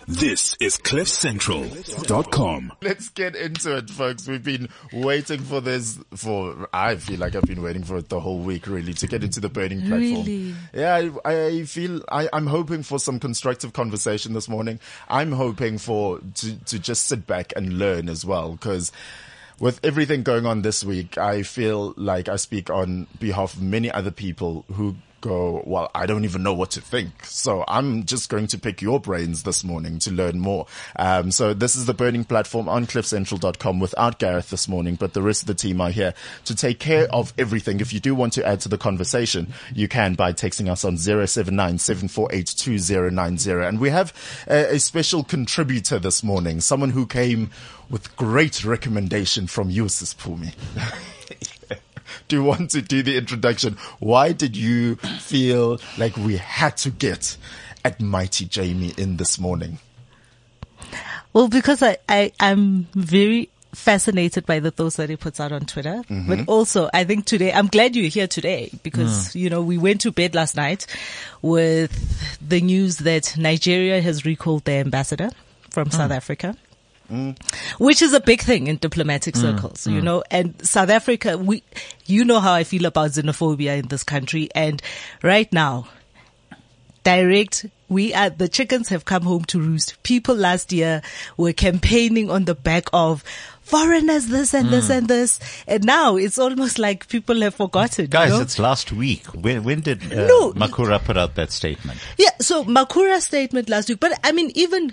This is CliffCentral.com. Let's get into it, folks. We've been waiting for this I feel like I've been waiting for it the whole week, really, to get into the burning platform. Really? Yeah, I feel I'm hoping for some constructive conversation this morning. I'm hoping to just sit back and learn as well, because with everything going on this week, I feel like I speak on behalf of many other people who go, well, I don't even know what to think. So I'm just going to pick your brains this morning to learn more. So this is the burning platform on cliffcentral.com without Gareth this morning, but the rest of the team are here to take care of everything. If you do want to add to the conversation, you can by texting us on 079-748-2090. And we have a special contributor this morning, someone who came with great recommendation from you, Sis Phumi. Do you want to do the introduction? Why did you feel like we had to get at Mighty Jamie in this morning? Well, because I'm very fascinated by the thoughts that he puts out on Twitter. Mm-hmm. But also, I think today, I'm glad you're here today because, we went to bed last night with the news that Nigeria has recalled their ambassador from South Africa. Which is a big thing in diplomatic circles, and South Africa, you know how I feel about xenophobia in this country. And right now, the chickens have come home to roost. People last year were campaigning on the back of foreigners, this and this and this. And now it's almost like people have forgotten. Guys, it's last week. When did Makura put out that statement? Yeah, so Makura's statement last week. But I mean, even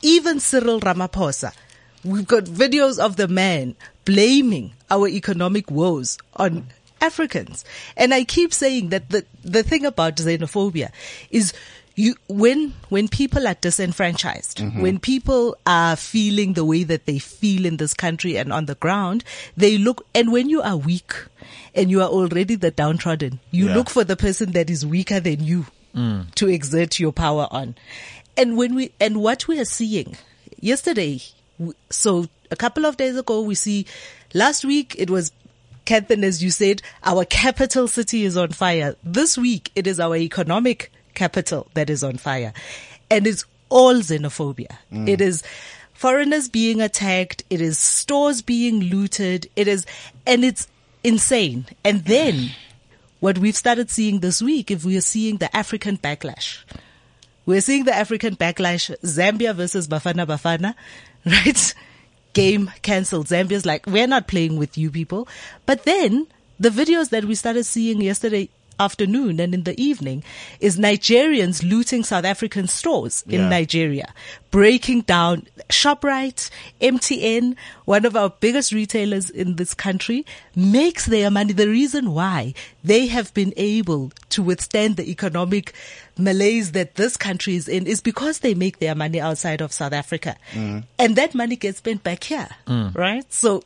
Cyril Ramaphosa, we've got videos of the man blaming our economic woes on Africans. And I keep saying that the thing about xenophobia is when people are disenfranchised, when people are feeling the way that they feel in this country and on the ground, and when you are weak and you are already the downtrodden, you look for the person that is weaker than you to exert your power on. And what we are seeing yesterday, so a couple of days ago, last week it was Catherine, as you said, our capital city is on fire. This week it is our economic capital that is on fire. And it's all xenophobia. It is foreigners being attacked. It is stores being looted. And it's insane. And then what we've started seeing this week, if we are seeing the African backlash. We're seeing the African backlash, Zambia versus Bafana, right? Game cancelled. Zambia's like, we're not playing with you people. But then the videos that we started seeing yesterday afternoon and in the evening is Nigerians looting South African stores in Nigeria, breaking down ShopRite, MTN, one of our biggest retailers in this country, makes their money. The reason why they have been able to withstand the economic malaise that this country is in is because they make their money outside of South Africa. And that money gets spent back here, right? So,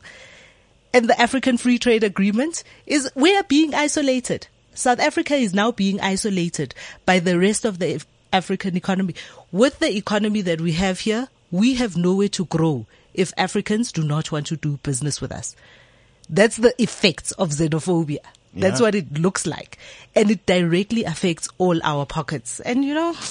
and the African Free Trade Agreement is, we are being isolated. South Africa is now being isolated by the rest of the African economy. With the economy that we have here, we have nowhere to grow if Africans do not want to do business with us. That's the effects of xenophobia. That's what it looks like. And it directly affects all our pockets. And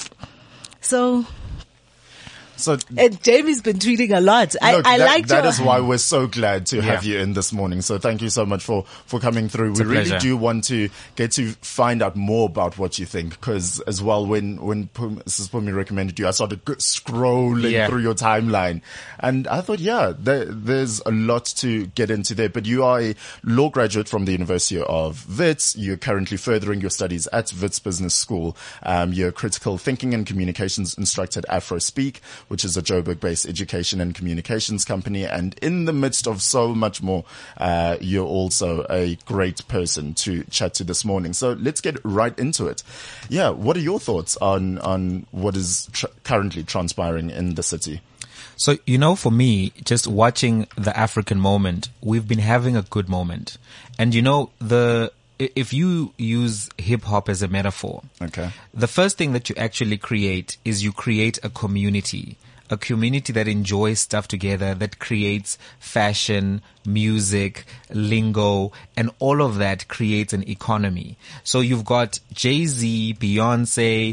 and Jamie's been tweeting a lot. That is why we're so glad to have you in this morning. So thank you so much for coming through. We really do want to get to find out more about what you think, because as well, when Mrs. Phumi recommended you, I started scrolling through your timeline, and I thought, there's a lot to get into there. But you are a law graduate from the University of Wits. You're currently furthering your studies at Wits Business School. You're a critical thinking and communications instructor at AfroSpeak, which is a Joburg-based education and communications company. And in the midst of so much more, you're also a great person to chat to this morning. So let's get right into it. Yeah, what are your thoughts on what is currently transpiring in the city? So, for me, just watching the African moment, we've been having a good moment. And if you use hip hop as a metaphor, the first thing that you actually create is you create a community a community that enjoys stuff together, that creates fashion, music, lingo, and all of that creates an economy. So you've got Jay-Z, Beyonce,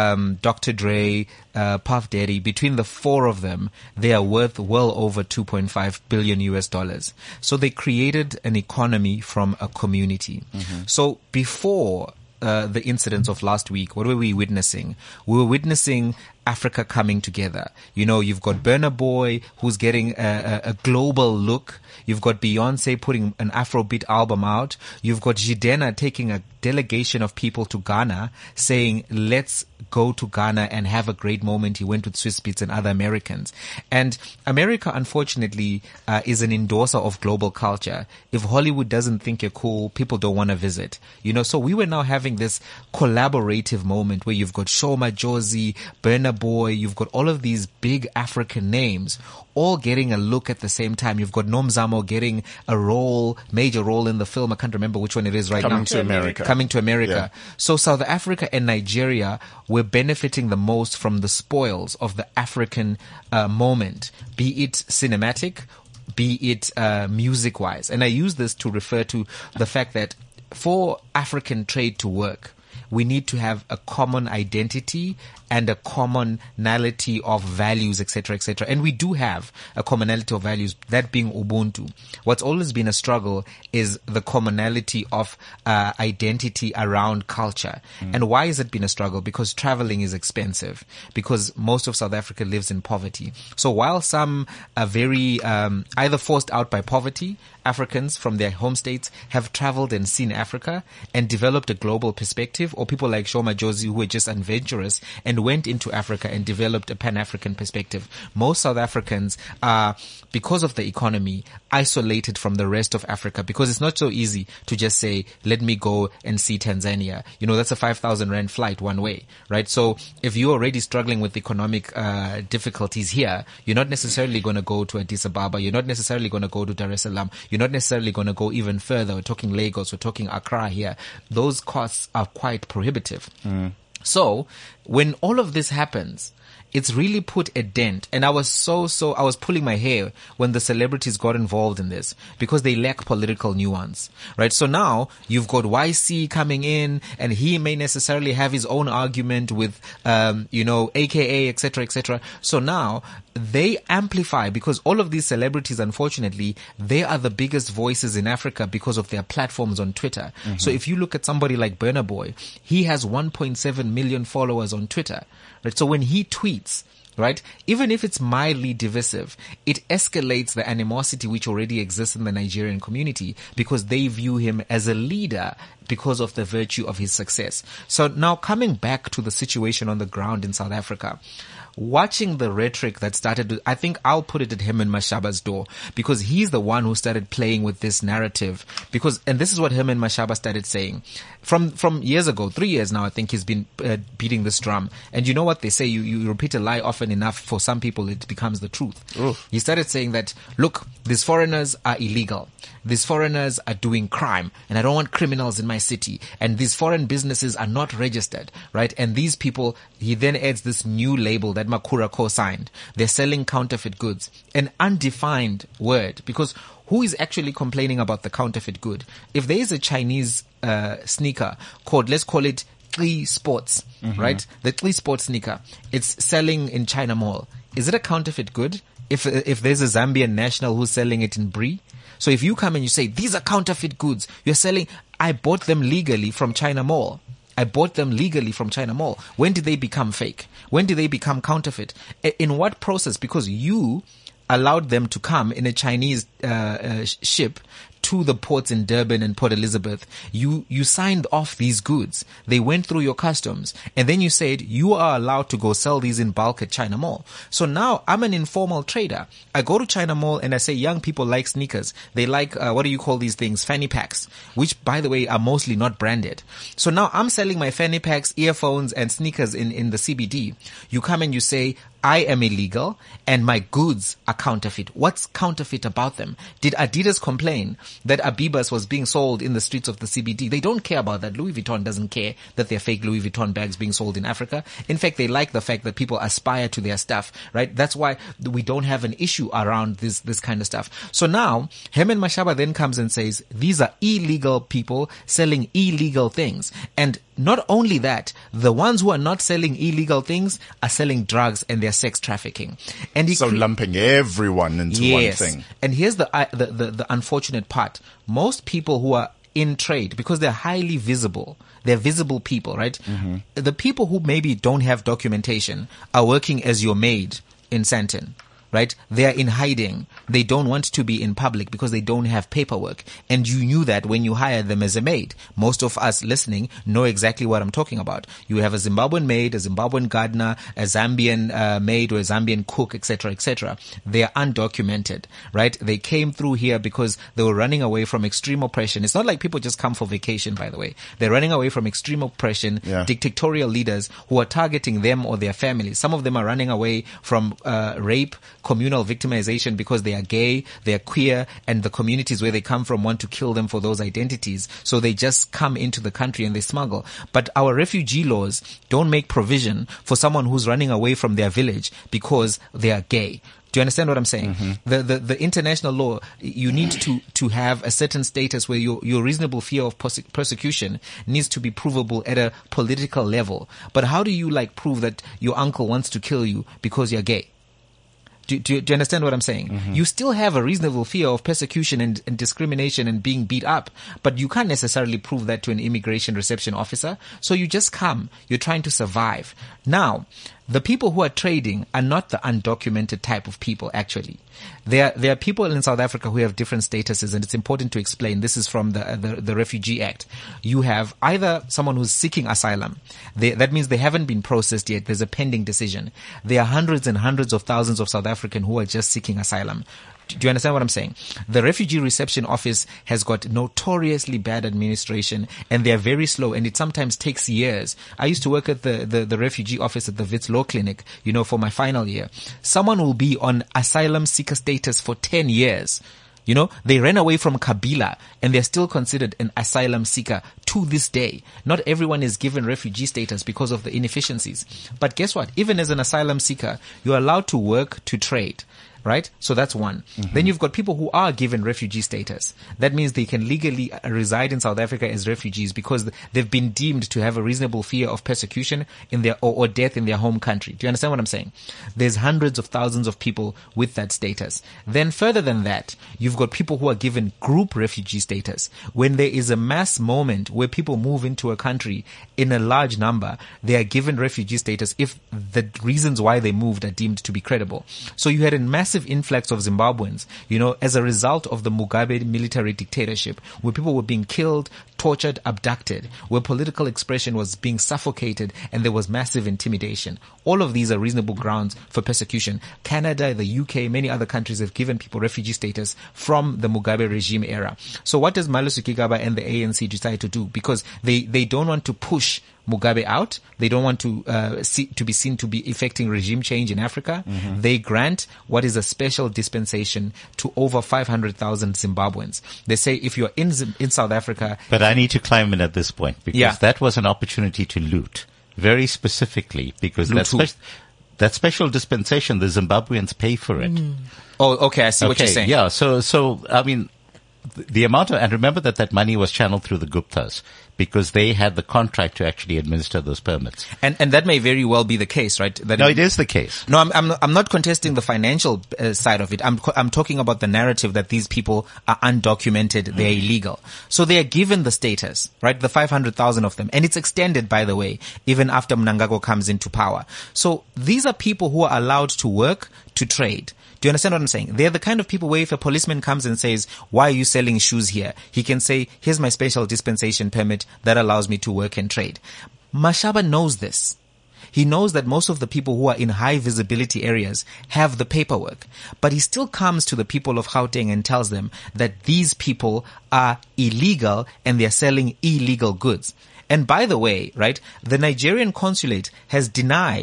Dr. Dre, Puff Daddy. Between the four of them, they are worth well over 2.5 billion US dollars. So they created an economy from a community. So before the incidents of last week, what were we witnessing? We were witnessing Africa coming together. You know, you've got Burna Boy, who's getting a global look. You've got Beyonce putting an Afrobeat album out. You've got Jidenna taking a delegation of people to Ghana, saying, let's go to Ghana and have a great moment. He went with Swiss Beats and other Americans. And America, unfortunately, is an endorser of global culture. If Hollywood doesn't think you're cool, people don't want to visit. You know, so we were now having this collaborative moment where you've got Shoma Josie, Burna Boy, you've got all of these big African names all getting a look at the same time. You've got Nomzamo getting a major role in the film. I can't remember which one it is right now. Coming to America. Coming to America. Yeah. So South Africa and Nigeria were benefiting the most from the spoils of the African moment, be it cinematic, be it music-wise. And I use this to refer to the fact that for African trade to work, we need to have a common identity and a commonality of values, etc., etc. And we do have a commonality of values, that being Ubuntu. What's always been a struggle is the commonality of identity around culture. And why has it been a struggle? Because traveling is expensive, because most of South Africa lives in poverty. So while some are very either forced out by poverty, Africans from their home states have traveled and seen Africa and developed a global perspective, or people like Shoma Josie who were just adventurous and went into Africa and developed a Pan-African perspective. Most South Africans are, because of the economy, isolated from the rest of Africa, because it's not so easy to just say, let me go and see Tanzania. You know, that's a 5,000 Rand flight one way, right? So if you're already struggling with economic difficulties here, you're not necessarily going to go to Addis Ababa. You're not necessarily going to go to Dar es Salaam. You're not necessarily going to go even further. We're talking Lagos, we're talking Accra here. Those costs are quite prohibitive. So when all of this happens, it's really put a dent. And I was I was pulling my hair when the celebrities got involved in this, because they lack political nuance, right? So now you've got YC coming in, and he may necessarily have his own argument with, AKA, etc., etc. So now they amplify, because all of these celebrities, unfortunately, they are the biggest voices in Africa because of their platforms on Twitter. So if you look at somebody like Burna Boy, he has 1.7 million followers on Twitter, right? So when he tweets, right, even if it's mildly divisive, it escalates the animosity which already exists in the Nigerian community, because they view him as a leader because of the virtue of his success. So now coming back to the situation on the ground in South Africa, watching the rhetoric that started, I think I'll put it at Herman Mashaba's door, because he's the one who started playing with this narrative. And this is what Herman Mashaba started saying from years ago, 3 years now. I think he's been beating this drum. And you know what they say? You repeat a lie often enough, for some people it becomes the truth. Oof. He started saying that, look, these foreigners are illegal. These foreigners are doing crime, and I don't want criminals in my city. And these foreign businesses are not registered, right? And these people, he then adds this new label that Makura co-signed. They're selling counterfeit goods, an undefined word, because who is actually complaining about the counterfeit good? If there is a Chinese sneaker called, let's call it Tli Sports, right? The Tli Sports sneaker, it's selling in China Mall. Is it a counterfeit good? If there's a Zambian national who's selling it in Brie? So if you come and you say, these are counterfeit goods, you're selling, I bought them legally from China Mall. When did they become fake? When did they become counterfeit? In what process? Because you allowed them to come in a Chinese ship to the ports in Durban and Port Elizabeth. You signed off these goods. They went through your customs, and then you said you are allowed to go sell these in bulk at China Mall. So now I'm an informal trader. I go to China Mall and I say, young people like sneakers. They like, what do you call these things? Fanny packs, which by the way are mostly not branded. So now I'm selling my fanny packs, earphones and sneakers in the CBD. You come and you say, I am illegal and my goods are counterfeit. What's counterfeit about them? Did Adidas complain that Abibas was being sold in the streets of the CBD? They don't care about that. Louis Vuitton doesn't care that they're fake Louis Vuitton bags being sold in Africa. In fact, they like the fact that people aspire to their stuff, right? That's why we don't have an issue around this kind of stuff. So now, Herman Mashaba then comes and says, these are illegal people selling illegal things. And not only that, the ones who are not selling illegal things are selling drugs and they're sex trafficking. And so lumping everyone into one thing. And here's the unfortunate part. Most people who are in trade, because they're highly visible, they're visible people, right? Mm-hmm. The people who maybe don't have documentation are working as your maid in Sandton. Right? They are in hiding. They don't want to be in public because they don't have paperwork. And you knew that when you hired them as a maid. Most of us listening know exactly what I'm talking about. You have a Zimbabwean maid, a Zimbabwean gardener, a Zambian maid or a Zambian cook, etc., etc. They are undocumented, right? They came through here because they were running away from extreme oppression. It's not like people just come for vacation, by the way. They're running away from extreme oppression, dictatorial leaders who are targeting them or their families. Some of them are running away from rape, communal victimization because they are gay, they are queer, and the communities where they come from want to kill them for those identities. So they just come into the country and they smuggle. But our refugee laws don't make provision for someone who's running away from their village because they are gay. Do you understand what I'm saying? Mm-hmm. The international law, you need to have a certain status where your reasonable fear of persecution needs to be provable at a political level. But how do you prove that your uncle wants to kill you because you're gay? Do you understand what I'm saying? Mm-hmm. You still have a reasonable fear of persecution and discrimination and being beat up, but you can't necessarily prove that to an immigration reception officer. So you just come. You're trying to survive. Now, the people who are trading are not the undocumented type of people, actually. There are people in South Africa who have different statuses, and it's important to explain. This is from the Refugee Act. You have either someone who's seeking asylum. That means they haven't been processed yet. There's a pending decision. There are hundreds and hundreds of thousands of South Africans who are just seeking asylum. Do you understand what I'm saying? The Refugee Reception Office has got notoriously bad administration, and they're very slow, and it sometimes takes years. I used to work at the refugee office at the Wits Law Clinic, for my final year. Someone will be on asylum seeker status for 10 years. They ran away from Kabila and they're still considered an asylum seeker to this day. Not everyone is given refugee status because of the inefficiencies. But guess what? Even as an asylum seeker, you're allowed to work, to trade. Right? So that's one. Mm-hmm. Then you've got people who are given refugee status. That means they can legally reside in South Africa as refugees because they've been deemed to have a reasonable fear of persecution in their or death in their home country. Do you understand what I'm saying? There's hundreds of thousands of people with that status. Then further than that, you've got people who are given group refugee status. When there is a mass moment where people move into a country in a large number, they are given refugee status if the reasons why they moved are deemed to be credible. So you had a massive influx of Zimbabweans, as a result of the Mugabe military dictatorship, where people were being killed, tortured, abducted, where political expression was being suffocated, and there was massive intimidation. All of these are reasonable grounds for persecution. Canada, the UK, many other countries have given people refugee status from the Mugabe regime era. So what does Malusi Gigaba and the ANC decide to do? Because they don't want to push Mugabe out. They don't want to be seen to be effecting regime change in Africa. Mm-hmm. They grant what is a special dispensation to over 500,000 Zimbabweans. They say if you're in South Africa... But I need to climb in at this point because that was an opportunity to loot very specifically because that special dispensation, the Zimbabweans pay for it. Mm. Oh, okay. I see what you're saying. Yeah. So I mean, the amount of, and remember that money was channeled through the Guptas because they had the contract to actually administer those permits. And that may very well be the case, right? It is the case. No, I'm not contesting the financial side of it. I'm talking about the narrative that these people are undocumented, they're illegal. So they are given the status, right? The 500,000 of them. And it's extended, by the way, even after Mnangagwa comes into power. So these are people who are allowed to work, to trade. Do you understand what I'm saying? They're the kind of people where if a policeman comes and says, why are you selling shoes here? He can say, here's my special dispensation permit that allows me to work and trade. Mashaba knows this. He knows that most of the people who are in high visibility areas have the paperwork, but he still comes to the people of Gauteng and tells them that these people are illegal and they're selling illegal goods. And by the way, right, the Nigerian consulate has denied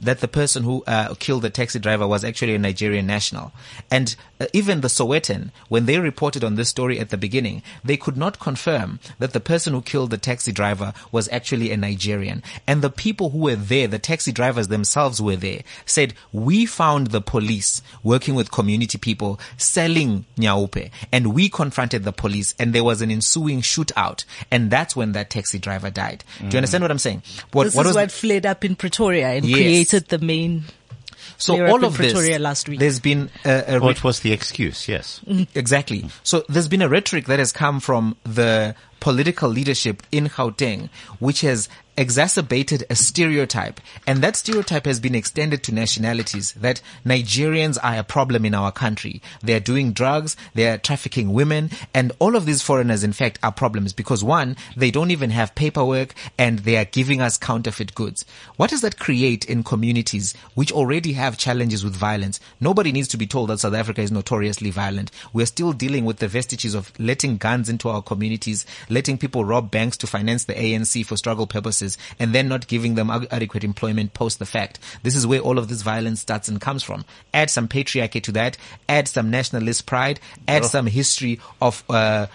that the person who killed the taxi driver was actually a Nigerian national. And even the Sowetan, when they reported on this story at the beginning, they could not confirm that the person who killed the taxi driver was actually a Nigerian. And the people who were there, the taxi drivers themselves were there, said, we found the police working with community people selling nyaupe, and we confronted the police, and there was an ensuing shootout, and that's when that taxi driver died. Do you understand what I'm saying? This is what flared up in Pretoria and created the main. So all of Pretoria this, last week. There's been what was the excuse? Yes, exactly. So there's been a rhetoric that has come from the political leadership in Gauteng, which has exacerbated a stereotype, and that stereotype has been extended to nationalities, that Nigerians are a problem in our country. They are doing drugs, they are trafficking women, and all of these foreigners, in fact, are problems because, one, they don't even have paperwork and they are giving us counterfeit goods. What does that create in communities which already have challenges with violence? Nobody needs to be told that South Africa is notoriously violent. We're still dealing with the vestiges of letting guns into our communities, letting people rob banks to finance the ANC for struggle purposes, and then not giving them adequate employment post the fact. This is where all of this violence starts and comes from. Add some patriarchy to that, add some nationalist pride, add some history of,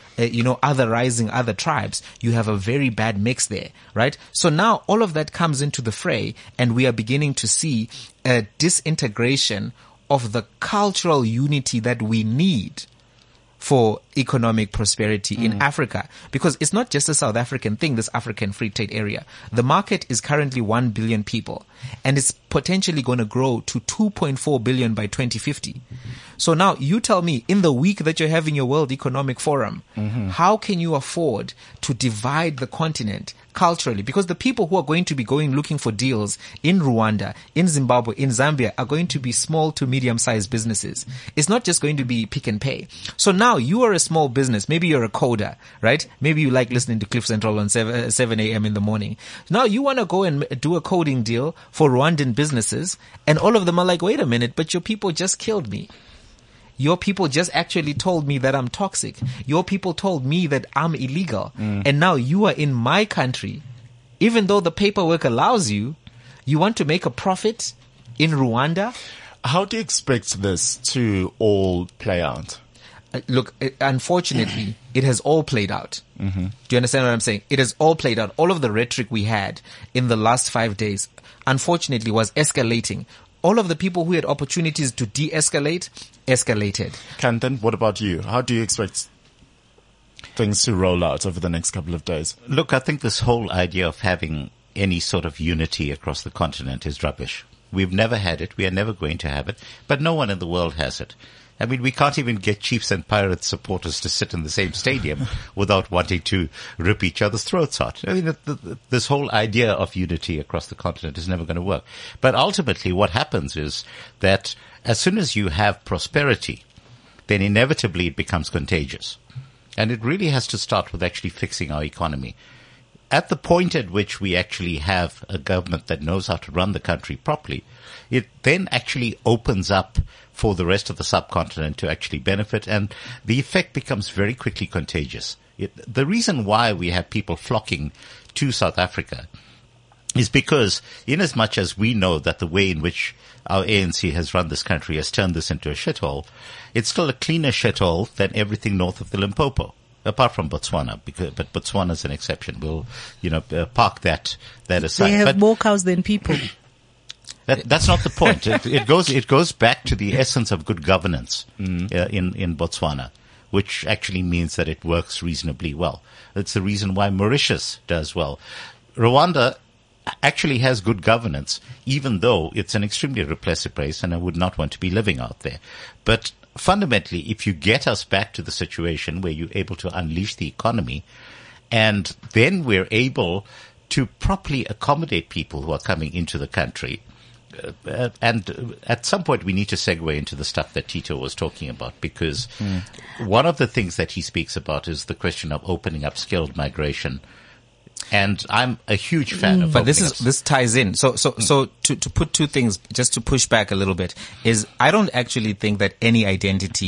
otherizing other tribes. You have a very bad mix there, right? So now all of that comes into the fray, and we are beginning to see a disintegration of the cultural unity that we need for economic prosperity in Africa. Because it's not just a South African thing, this African free trade area. The market is currently 1 billion people, and it's potentially going to grow to 2.4 billion by 2050. So now you tell me, in the week that you're having your World Economic Forum, how can you afford to divide the continent culturally? Because the people who are going to be going looking for deals in Rwanda, in Zimbabwe, in Zambia are going to be small to medium-sized businesses. It's not just going to be pick and pay. So now you are a small business. Maybe you're a coder, right? Maybe you like listening to Cliff Central on 7 a.m. in the morning. Now you want to go and do a coding deal for Rwandan businesses, and all of them are like, wait a minute, but your people just killed me. Your people just actually told me that I'm toxic. Your people told me that I'm illegal. And now you are in my country. Even though the paperwork allows you, you want to make a profit in Rwanda? How do you expect this to all play out? Look, unfortunately, it has all played out. Do you understand what I'm saying? It has all played out. All of the rhetoric we had in the last 5 days, unfortunately, was escalating. All of the people who had opportunities to de-escalate, escalated. Kantan, what about you? How do you expect things to roll out over the next couple of days? Look, I think this whole idea of having any sort of unity across the continent is rubbish. We've never had it. We are never going to have it. But no one in the world has it. I mean, we can't even get Chiefs and Pirates supporters to sit in the same stadium without wanting to rip each other's throats out. I mean, this whole idea of unity across the continent is never going to work. But ultimately what happens is that as soon as you have prosperity, then inevitably it becomes contagious. And it really has to start with actually fixing our economy. At the point at which we actually have a government that knows how to run the country properly, it then actually opens up for the rest of the subcontinent to actually benefit, and the effect becomes very quickly contagious. The reason why we have people flocking to South Africa is because, in as much as we know that the way in which our ANC has run this country has turned this into a shithole, it's still a cleaner shithole than everything north of the Limpopo. Apart from Botswana, but Botswana is an exception. We'll, park that aside. They have more cows than people. That's not the point. It goes back to the essence of good governance in Botswana, which actually means that it works reasonably well. That's the reason why Mauritius does well. Rwanda actually has good governance, even though it's an extremely repressive place, and I would not want to be living out there. But fundamentally, if you get us back to the situation where you're able to unleash the economy, and then we're able to properly accommodate people who are coming into the country, and at some point we need to segue into the stuff that Tito was talking about, because one of the things that he speaks about is the question of opening up skilled migration. And I'm a huge fan of. But this ties in. So to put two things, just to push back a little bit, is I don't actually think that any identity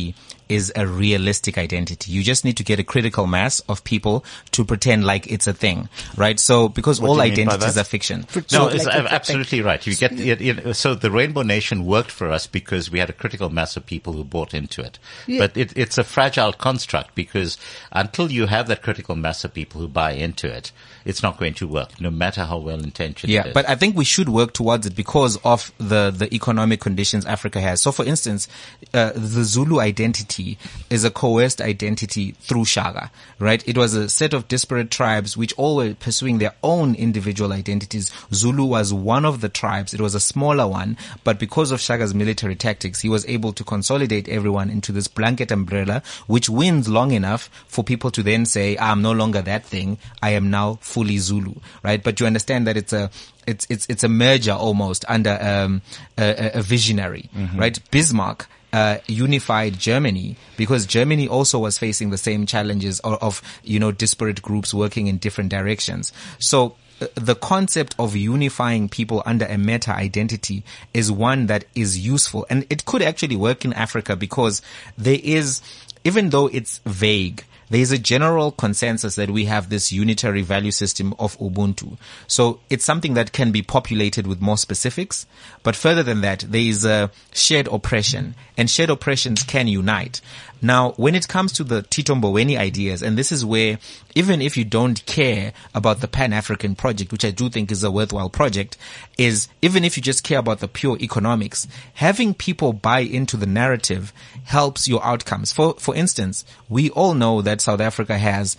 is a realistic identity. You just need to get a critical mass of people to pretend like it's a thing, right? So, because all identities are fiction. No, it's absolutely right. You get, so the Rainbow Nation worked for us because we had a critical mass of people who bought into it. Yeah. But it's a fragile construct because until you have that critical mass of people who buy into it, it's not going to work, no matter how well intentioned it is. But I think we should work towards it because of the economic conditions Africa has. So, for instance, the Zulu identity is a coerced identity through Shaka, right? It was a set of disparate tribes which all were pursuing their own individual identities. Zulu was one of the tribes. It was a smaller one, but because of Shaka's military tactics, he was able to consolidate everyone into this blanket umbrella, which wins long enough for people to then say, I'm no longer that thing. I am now fully Zulu, right? But you understand that it's a merger almost under a visionary, right? Bismarck unified Germany because Germany also was facing the same challenges of disparate groups working in different directions. So the concept of unifying people under a meta identity is one that is useful, and it could actually work in Africa because there is, even though it's vague, there is a general consensus that we have this unitary value system of Ubuntu. So it's something that can be populated with more specifics. But further than that, there is a shared oppression, and shared oppressions can unite. Now, when it comes to the Tito Mboweni ideas, and this is where, even if you don't care about the Pan-African project, which I do think is a worthwhile project, is even if you just care about the pure economics, having people buy into the narrative helps your outcomes. For instance, we all know that South Africa has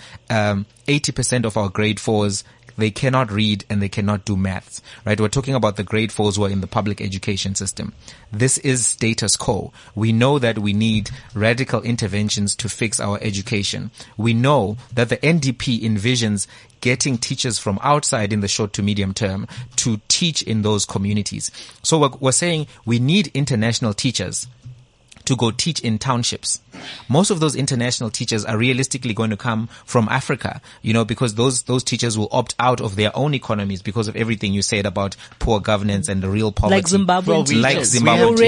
80% of our grade 4s. They cannot read and they cannot do maths, right? We're talking about the grade 4s who are in the public education system. This is status quo. We know that we need radical interventions to fix our education. We know that the NDP envisions getting teachers from outside in the short to medium term to teach in those communities. So we're saying we need international teachers to go teach in townships. Most of those international teachers are realistically going to come from Africa, because those teachers will opt out of their own economies because of everything you said about poor governance and the real poverty. Like Zimbabwean teachers.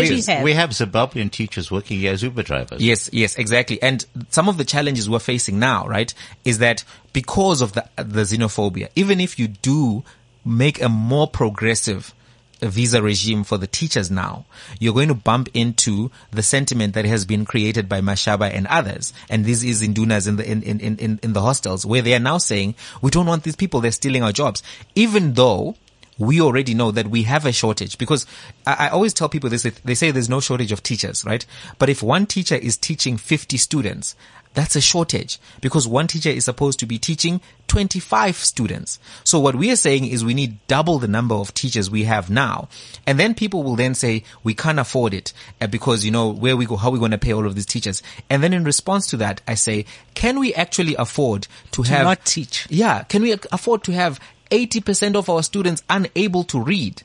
We have Zimbabwean teachers working here as Uber drivers. Yes, exactly. And some of the challenges we're facing now, right, is that because of the xenophobia, even if you do make a more progressive visa regime for the teachers now, you're going to bump into the sentiment that has been created by Mashaba and others. And this is indunas in the hostels, where they are now saying, we don't want these people, they're stealing our jobs. Even though we already know that we have a shortage, because I always tell people this, they say there's no shortage of teachers, right? But if one teacher is teaching 50 students, that's a shortage, because one teacher is supposed to be teaching 25 students. So what we are saying is we need double the number of teachers we have now. And then people will then say, we can't afford it because, where we go, how are we going to pay all of these teachers? And then in response to that, I say, can we actually afford to have not teach? Yeah. Can we afford to have 80% of our students unable to read?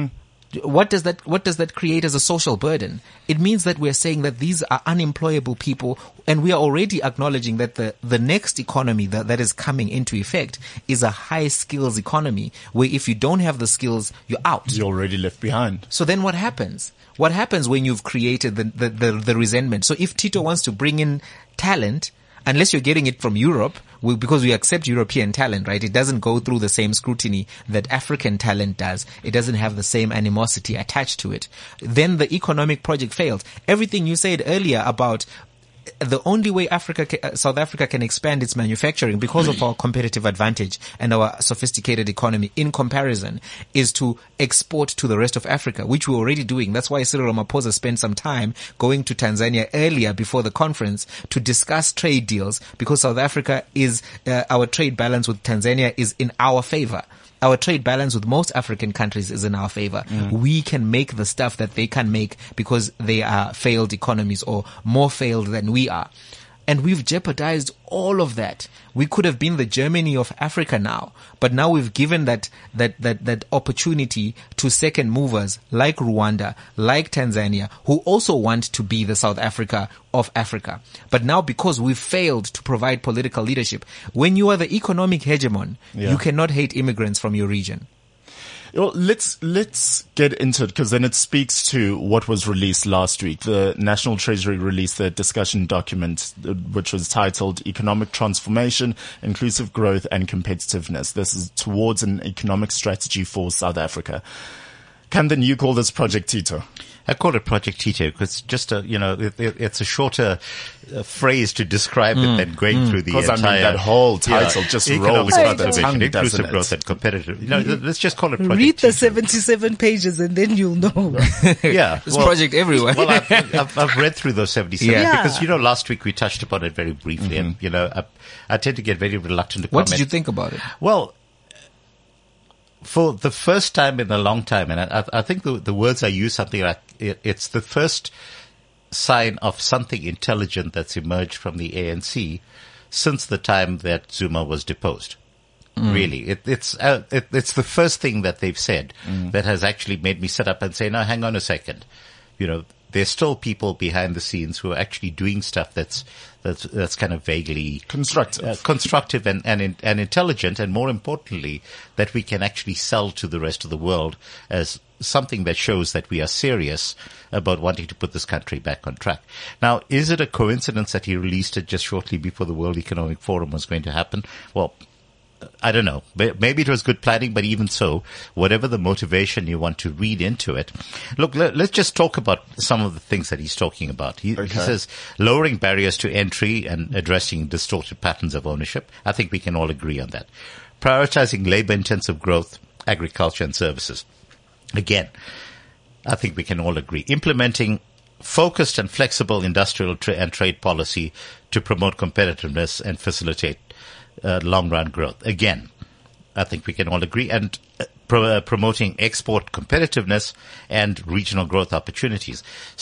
What does that create as a social burden? It means that we're saying that these are unemployable people, and we are already acknowledging that the next economy that is coming into effect is a high skills economy, where if you don't have the skills, you're out. You're already left behind. So then what happens? What happens when you've created the resentment? So if Tito wants to bring in talent, unless you're getting it from Europe, because we accept European talent, right? It doesn't go through the same scrutiny that African talent does. It doesn't have the same animosity attached to it. Then the economic project fails. Everything you said earlier about the only way South Africa can expand its manufacturing because of our competitive advantage and our sophisticated economy in comparison is to export to the rest of Africa, which we're already doing. That's why Cyril Ramaphosa spent some time going to Tanzania earlier before the conference to discuss trade deals, because South Africa is, our trade balance with Tanzania is in our favor. Our trade balance with most African countries is in our favor. We can make the stuff that they can make because they are failed economies or more failed than we are. And we've jeopardized all of that. We could have been the Germany of Africa now, but now we've given that opportunity to second movers like Rwanda, like Tanzania, who also want to be the South Africa of Africa. But now, because we've failed to provide political leadership, when you are the economic hegemon, you cannot hate immigrants from your region. Well, let's get into it, because then it speaks to what was released last week. The National Treasury released the discussion document, which was titled Economic Transformation, Inclusive Growth and Competitiveness. This is towards an economic strategy for South Africa. Camden, you call this Project Tito? I call it Project Tito because just it's a shorter phrase to describe it than going through the entire. Because I mean that whole title just rolls off the tongue, inclusive growth and competitive. Let's just call it Project Read Tito. the 77 pages and then you'll know. Yeah, There's project everywhere. Well, I've read through those 77 Yeah. because last week we touched upon it very briefly, and I tend to get very reluctant to What comment. did you think about it? Well, for the first time in a long time, and I think the words I use something like it's the first sign of something intelligent that's emerged from the ANC since the time that Zuma was deposed. Really, it's the first thing that they've said that has actually made me sit up and say, no, hang on a second. There's still people behind the scenes who are actually doing stuff that's kind of vaguely constructive and intelligent, and more importantly, that we can actually sell to the rest of the world as something that shows that we are serious about wanting to put this country back on track. Now, is it a coincidence that he released it just shortly before the World Economic Forum was going to happen? Well, I don't know. Maybe it was good planning, but even so, whatever the motivation you want to read into it. Look, let's just talk about some of the things that he's talking about. He says lowering barriers to entry and addressing distorted patterns of ownership. I think we can all agree on that. Prioritizing labor-intensive growth, agriculture and services. Again, I think we can all agree. Implementing focused and flexible industrial and trade policy to promote competitiveness and facilitate long-run growth. Again, I think we can all agree. And promoting export competitiveness and regional growth opportunities.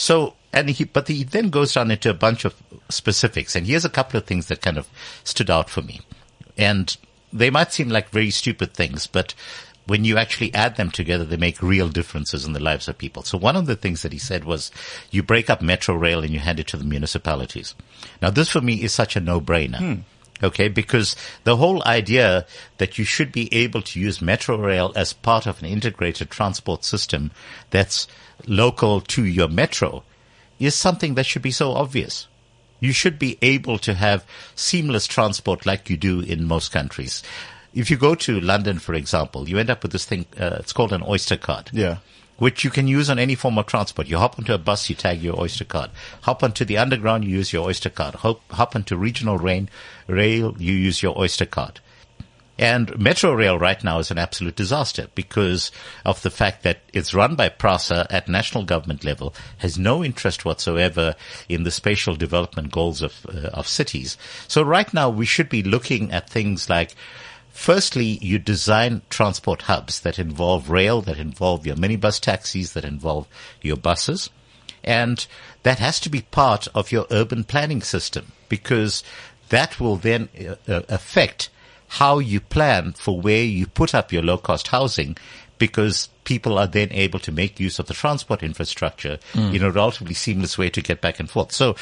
But he then goes down into a bunch of specifics. And here's a couple of things that kind of stood out for me. And they might seem like very stupid things, but when you actually add them together, they make real differences in the lives of people. So one of the things that he said was, you break up Metro Rail and you hand it to the municipalities. Now, this for me is such a no-brainer. Okay, because the whole idea that you should be able to use Metro Rail as part of an integrated transport system that's local to your metro is something that should be so obvious. You should be able to have seamless transport like you do in most countries. If you go to London, for example, you end up with this thing, it's called an Oyster card. Yeah. Which you can use on any form of transport. You hop onto a bus, you tag your Oyster card. Hop onto the underground, you use your Oyster card. Hop onto regional rail, you use your Oyster card. And Metro Rail right now is an absolute disaster because of the fact that it's run by PRASA at national government level, has no interest whatsoever in the spatial development goals of cities. So right now we should be looking at things like, firstly, you design transport hubs that involve rail, that involve your minibus taxis, that involve your buses. And that has to be part of your urban planning system because that will then affect how you plan for where you put up your low-cost housing, because people are then able to make use of the transport infrastructure in a relatively seamless way to get back and forth. So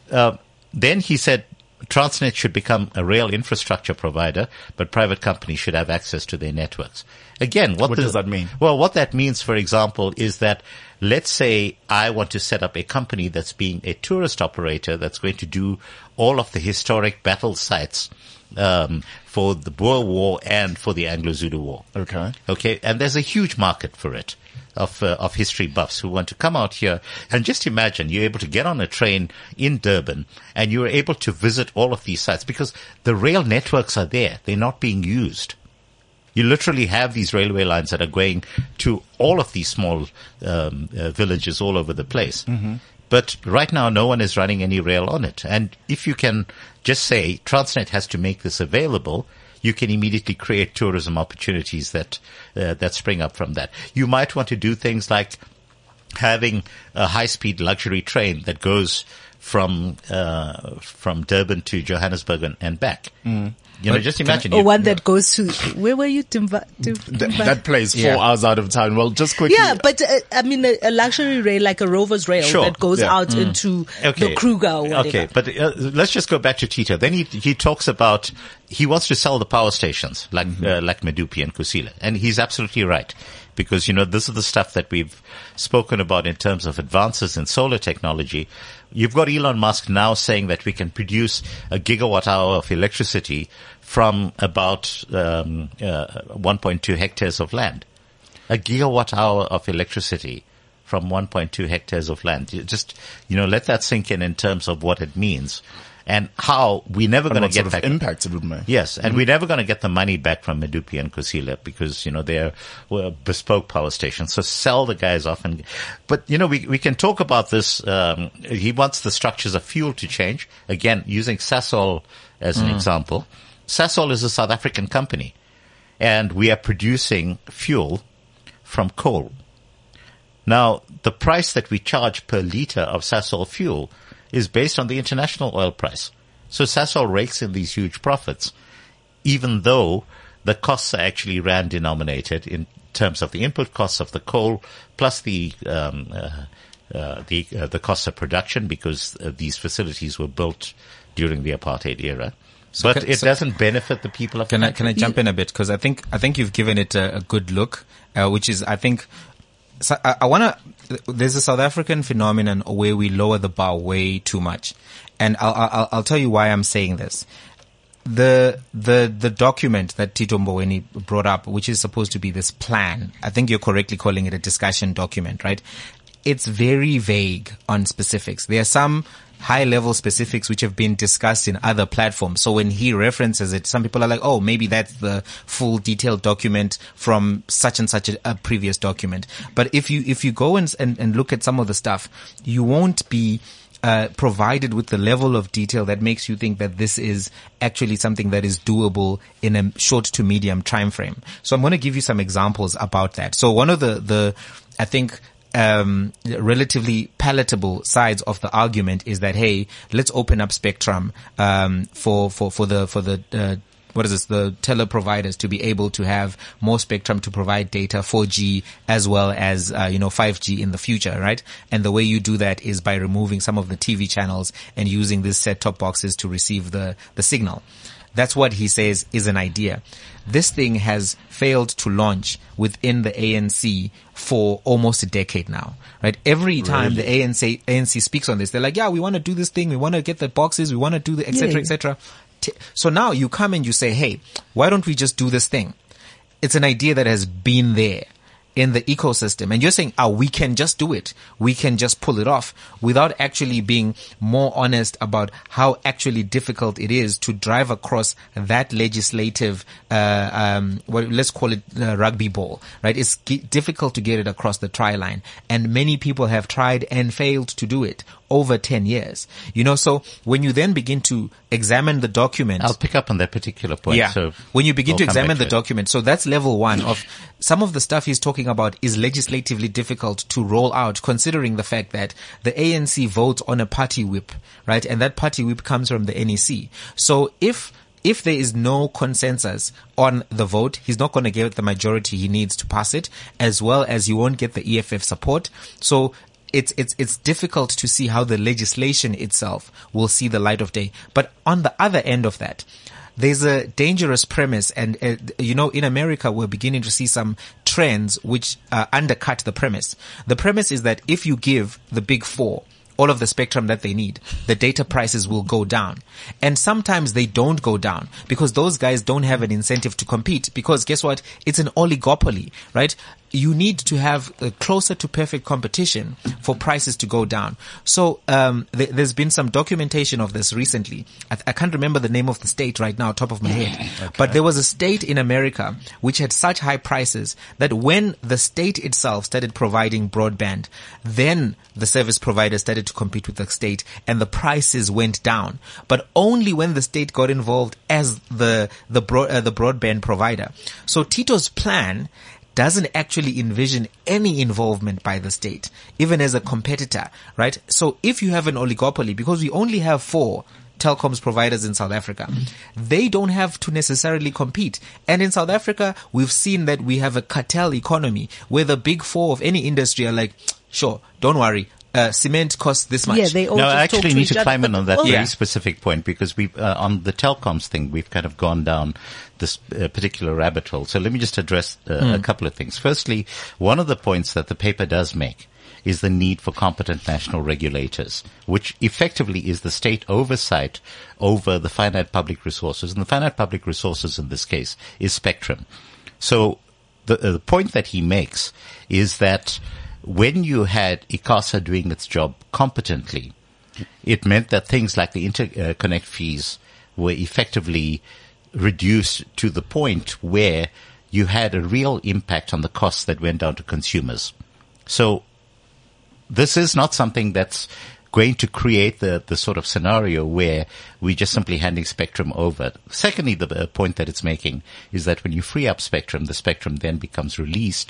then he said, Transnet should become a rail infrastructure provider, but private companies should have access to their networks. Again, what does that mean? Well, what that means, for example, is that let's say I want to set up a company that's being a tourist operator that's going to do all of the historic battle sites for the Boer War and for the Anglo-Zulu War. Okay. And there's a huge market for it. Of history buffs who want to come out here. And just imagine you're able to get on a train in Durban and you're able to visit all of these sites because the rail networks are there. They're not being used. You literally have these railway lines that are going to all of these small villages all over the place. But right now, no one is running any rail on it. And if you can just say Transnet has to make this available, you can immediately create tourism opportunities that spring up from that. You might want to do things like having a high-speed luxury train that goes from Durban to Johannesburg and back. Just imagine. Or one that goes to, where were you? That place 4 hours out of town. Well, just quickly. Yeah, but a luxury rail, like a Rover's rail that goes out into the Kruger or whatever. Okay, but let's just go back to Tito. Then he talks about, he wants to sell the power stations like Medupi and Kusile. And he's absolutely right. because, this is the stuff that we've spoken about in terms of advances in solar technology. You've got Elon Musk now saying that we can produce a gigawatt hour of electricity from about 1.2 hectares of land. A gigawatt hour of electricity from 1.2 hectares of land. You just, let that sink in terms of what it means. And how we're never going to get back impact it would make. Yes, and we're never going to get the money back from Medupi and Kusile because they're bespoke power stations. So sell the guys off, but we can talk about this. He wants the structures of fuel to change. Again, using Sasol as an example. Sasol is a South African company, and we are producing fuel from coal. Now, the price that we charge per liter of Sasol fuel is based on the international oil price. So Sasol rakes in these huge profits, even though the costs are actually rand denominated in terms of the input costs of the coal plus the cost of production, because these facilities were built during the apartheid era. But it doesn't benefit the people of the country. Can I jump in a bit? Because I think you've given it a good look, which is, I think, so there's a South African phenomenon where we lower the bar way too much. And I'll tell you why I'm saying this. The document that Tito Mboweni brought up, which is supposed to be this plan, I think you're correctly calling it a discussion document, right? It's very vague on specifics. There are some high-level specifics which have been discussed in other platforms. So when he references it, some people are like, oh, maybe that's the full detailed document from such and such a previous document. But if you go and look at some of the stuff, you won't be provided with the level of detail that makes you think that this is actually something that is doable in a short to medium time frame. So I'm going to give you some examples about that. So one of the I think, relatively palatable sides of the argument is that, hey, let's open up spectrum for the tele providers to be able to have more spectrum to provide data, 4G as well as 5G in the future, right? And the way you do that is by removing some of the TV channels and using these set-top boxes to receive the signal. That's what he says is an idea. This thing has failed to launch within the ANC for almost a decade now, right? Every time the ANC speaks on this, they're like, yeah, we want to do this thing. We want to get the boxes. We want to do the et cetera, et cetera. So now you come and you say, hey, why don't we just do this thing? It's an idea that has been there in the ecosystem. And you're saying, we can just do it. We can just pull it off without actually being more honest about how actually difficult it is to drive across that legislative, let's call it rugby ball, right? It's difficult to get it across the try line. And many people have tried and failed to do it over 10 years. So when you then begin to examine the document. I'll pick up on that particular point. Yeah. So when you begin to examine the document, so that's level one of some of the stuff he's talking about is legislatively difficult to roll out, considering the fact that the ANC votes on a party whip, right? And that party whip comes from the NEC. So if there is no consensus on the vote, he's not going to get the majority he needs to pass it, as well as he won't get the EFF support. So it's difficult to see how the legislation itself will see the light of day. But on the other end of that, there's a dangerous premise, and in America we're beginning to see some trends which undercut the premise. The premise is that if you give the big four all of the spectrum that they need, the data prices will go down. And sometimes they don't go down because those guys don't have an incentive to compete, because guess what? It's an oligopoly, right? You need to have a closer to perfect competition for prices to go down. So there's been some documentation of this recently. I can't remember the name of the state right now, top of my head. Okay. But there was a state in America which had such high prices that when the state itself started providing broadband, then the service provider started to compete with the state and the prices went down. But only when the state got involved as the broadband provider. So Tito's plan doesn't actually envision any involvement by the state, even as a competitor, right? So if you have an oligopoly, because we only have 4 telecoms providers in South Africa, they don't have to necessarily compete. And in South Africa, we've seen that we have a cartel economy where the big 4 of any industry are like, sure, don't worry, cement costs this much. Yeah, they all No, just I talk actually to need each to other, climb in but on that all- very specific point, because we on the telecoms thing, we've kind of gone down this particular rabbit hole. So let me just address a couple of things. Firstly, one of the points that the paper does make is the need for competent national regulators, which effectively is the state oversight over the finite public resources. And the finite public resources in this case is spectrum. So the point that he makes is that when you had ICASA doing its job competently, it meant that things like the interconnect fees were effectively reduced to the point where you had a real impact on the costs that went down to consumers. So this is not something that's going to create the sort of scenario where we're just simply handing spectrum over. Secondly, the point that it's making is that when you free up spectrum, the spectrum then becomes released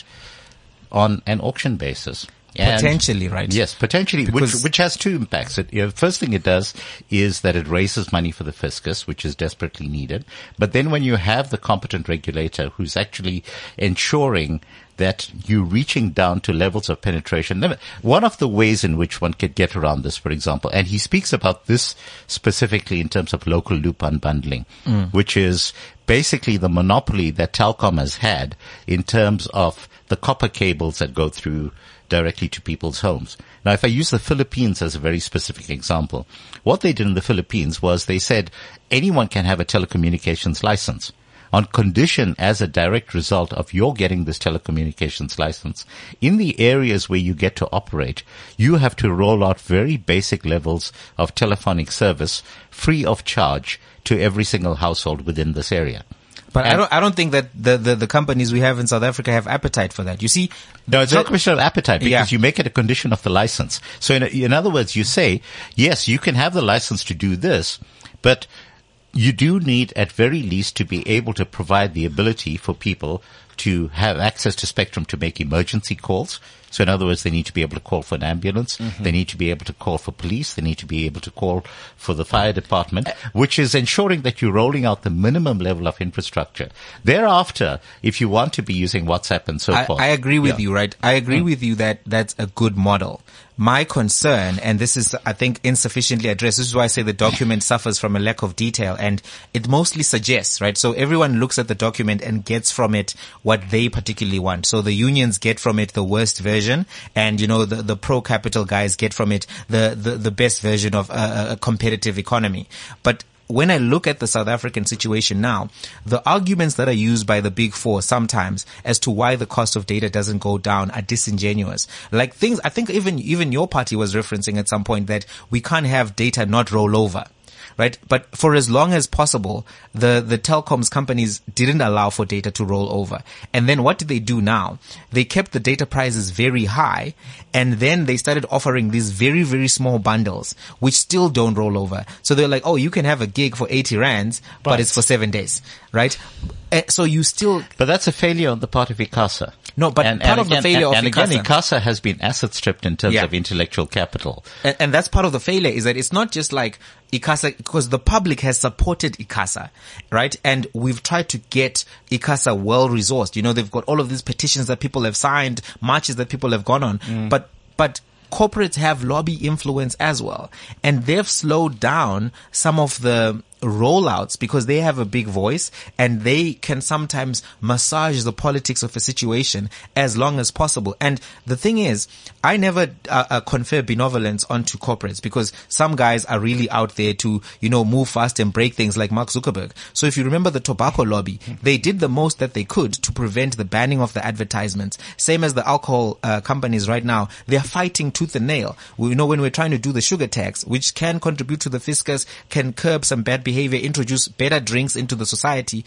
on an auction basis. And Potentially, right? Yes, potentially, Because- which has two impacts. First thing it does is that it raises money for the fiscus, which is desperately needed. But then when you have the competent regulator who's actually ensuring that you're reaching down to levels of penetration. One of the ways in which one could get around this, for example, and he speaks about this specifically in terms of local loop unbundling, which is basically the monopoly that Telkom has had in terms of the copper cables that go through directly to people's homes. Now, if I use the Philippines as a very specific example, what they did in the Philippines was they said anyone can have a telecommunications license on condition, as a direct result of your getting this telecommunications license, in the areas where you get to operate, you have to roll out very basic levels of telephonic service free of charge to every single household within this area. But I don't think that the companies we have in South Africa have appetite for that. You see, no, it's not a question of appetite, because Yeah. you make it a condition of the license. So in other words, you say, yes, you can have the license to do this, but you do need at very least to be able to provide the ability for people to have access to spectrum to make emergency calls. So in other words, they need to be able to call for an ambulance. They need to be able to call for police. They need to be able to call for the fire department, which is ensuring that you're rolling out the minimum level of infrastructure. Thereafter, if you want to be using WhatsApp and so forth. I agree with Yeah. you, right? I agree with you that that's a good model. My concern, and this is, I think, insufficiently addressed. This is why I say the document suffers from a lack of detail, and it mostly suggests, right? So everyone looks at the document and gets from it what they particularly want. So the unions get from it the worst version, and the pro-capital guys get from it the best version of a competitive economy. But when I look at the South African situation now, the arguments that are used by the big four sometimes as to why the cost of data doesn't go down are disingenuous. Like things, I think even your party was referencing at some point that we can't have data not roll over. Right? But for as long as possible, the telecoms companies didn't allow for data to roll over. And then what did they do now? They kept the data prices very high, and then they started offering these very, very small bundles, which still don't roll over. So they're like, oh, you can have a gig for 80 rands, but it's for 7 days. Right? So you still... But that's a failure on the part of ICASA. No, but part of the failure of and again, ICASA... ICASA has been asset stripped in terms Yeah. of intellectual capital. And that's part of the failure, is that it's not just like ICASA, because the public has supported ICASA, right? And we've tried to get ICASA well resourced. They've got all of these petitions that people have signed, marches that people have gone on. But corporates have lobby influence as well. And they've slowed down some of the rollouts because they have a big voice and they can sometimes massage the politics of a situation as long as possible. And the thing is, I never confer benevolence onto corporates because some guys are really out there to, move fast and break things like Mark Zuckerberg. So if you remember the tobacco lobby, they did the most that they could to prevent the banning of the advertisements. Same as the alcohol companies right now, they're fighting tooth and nail. When we're trying to do the sugar tax, which can contribute to the fiscus, can curb some bad behavior, introduce better drinks into the society,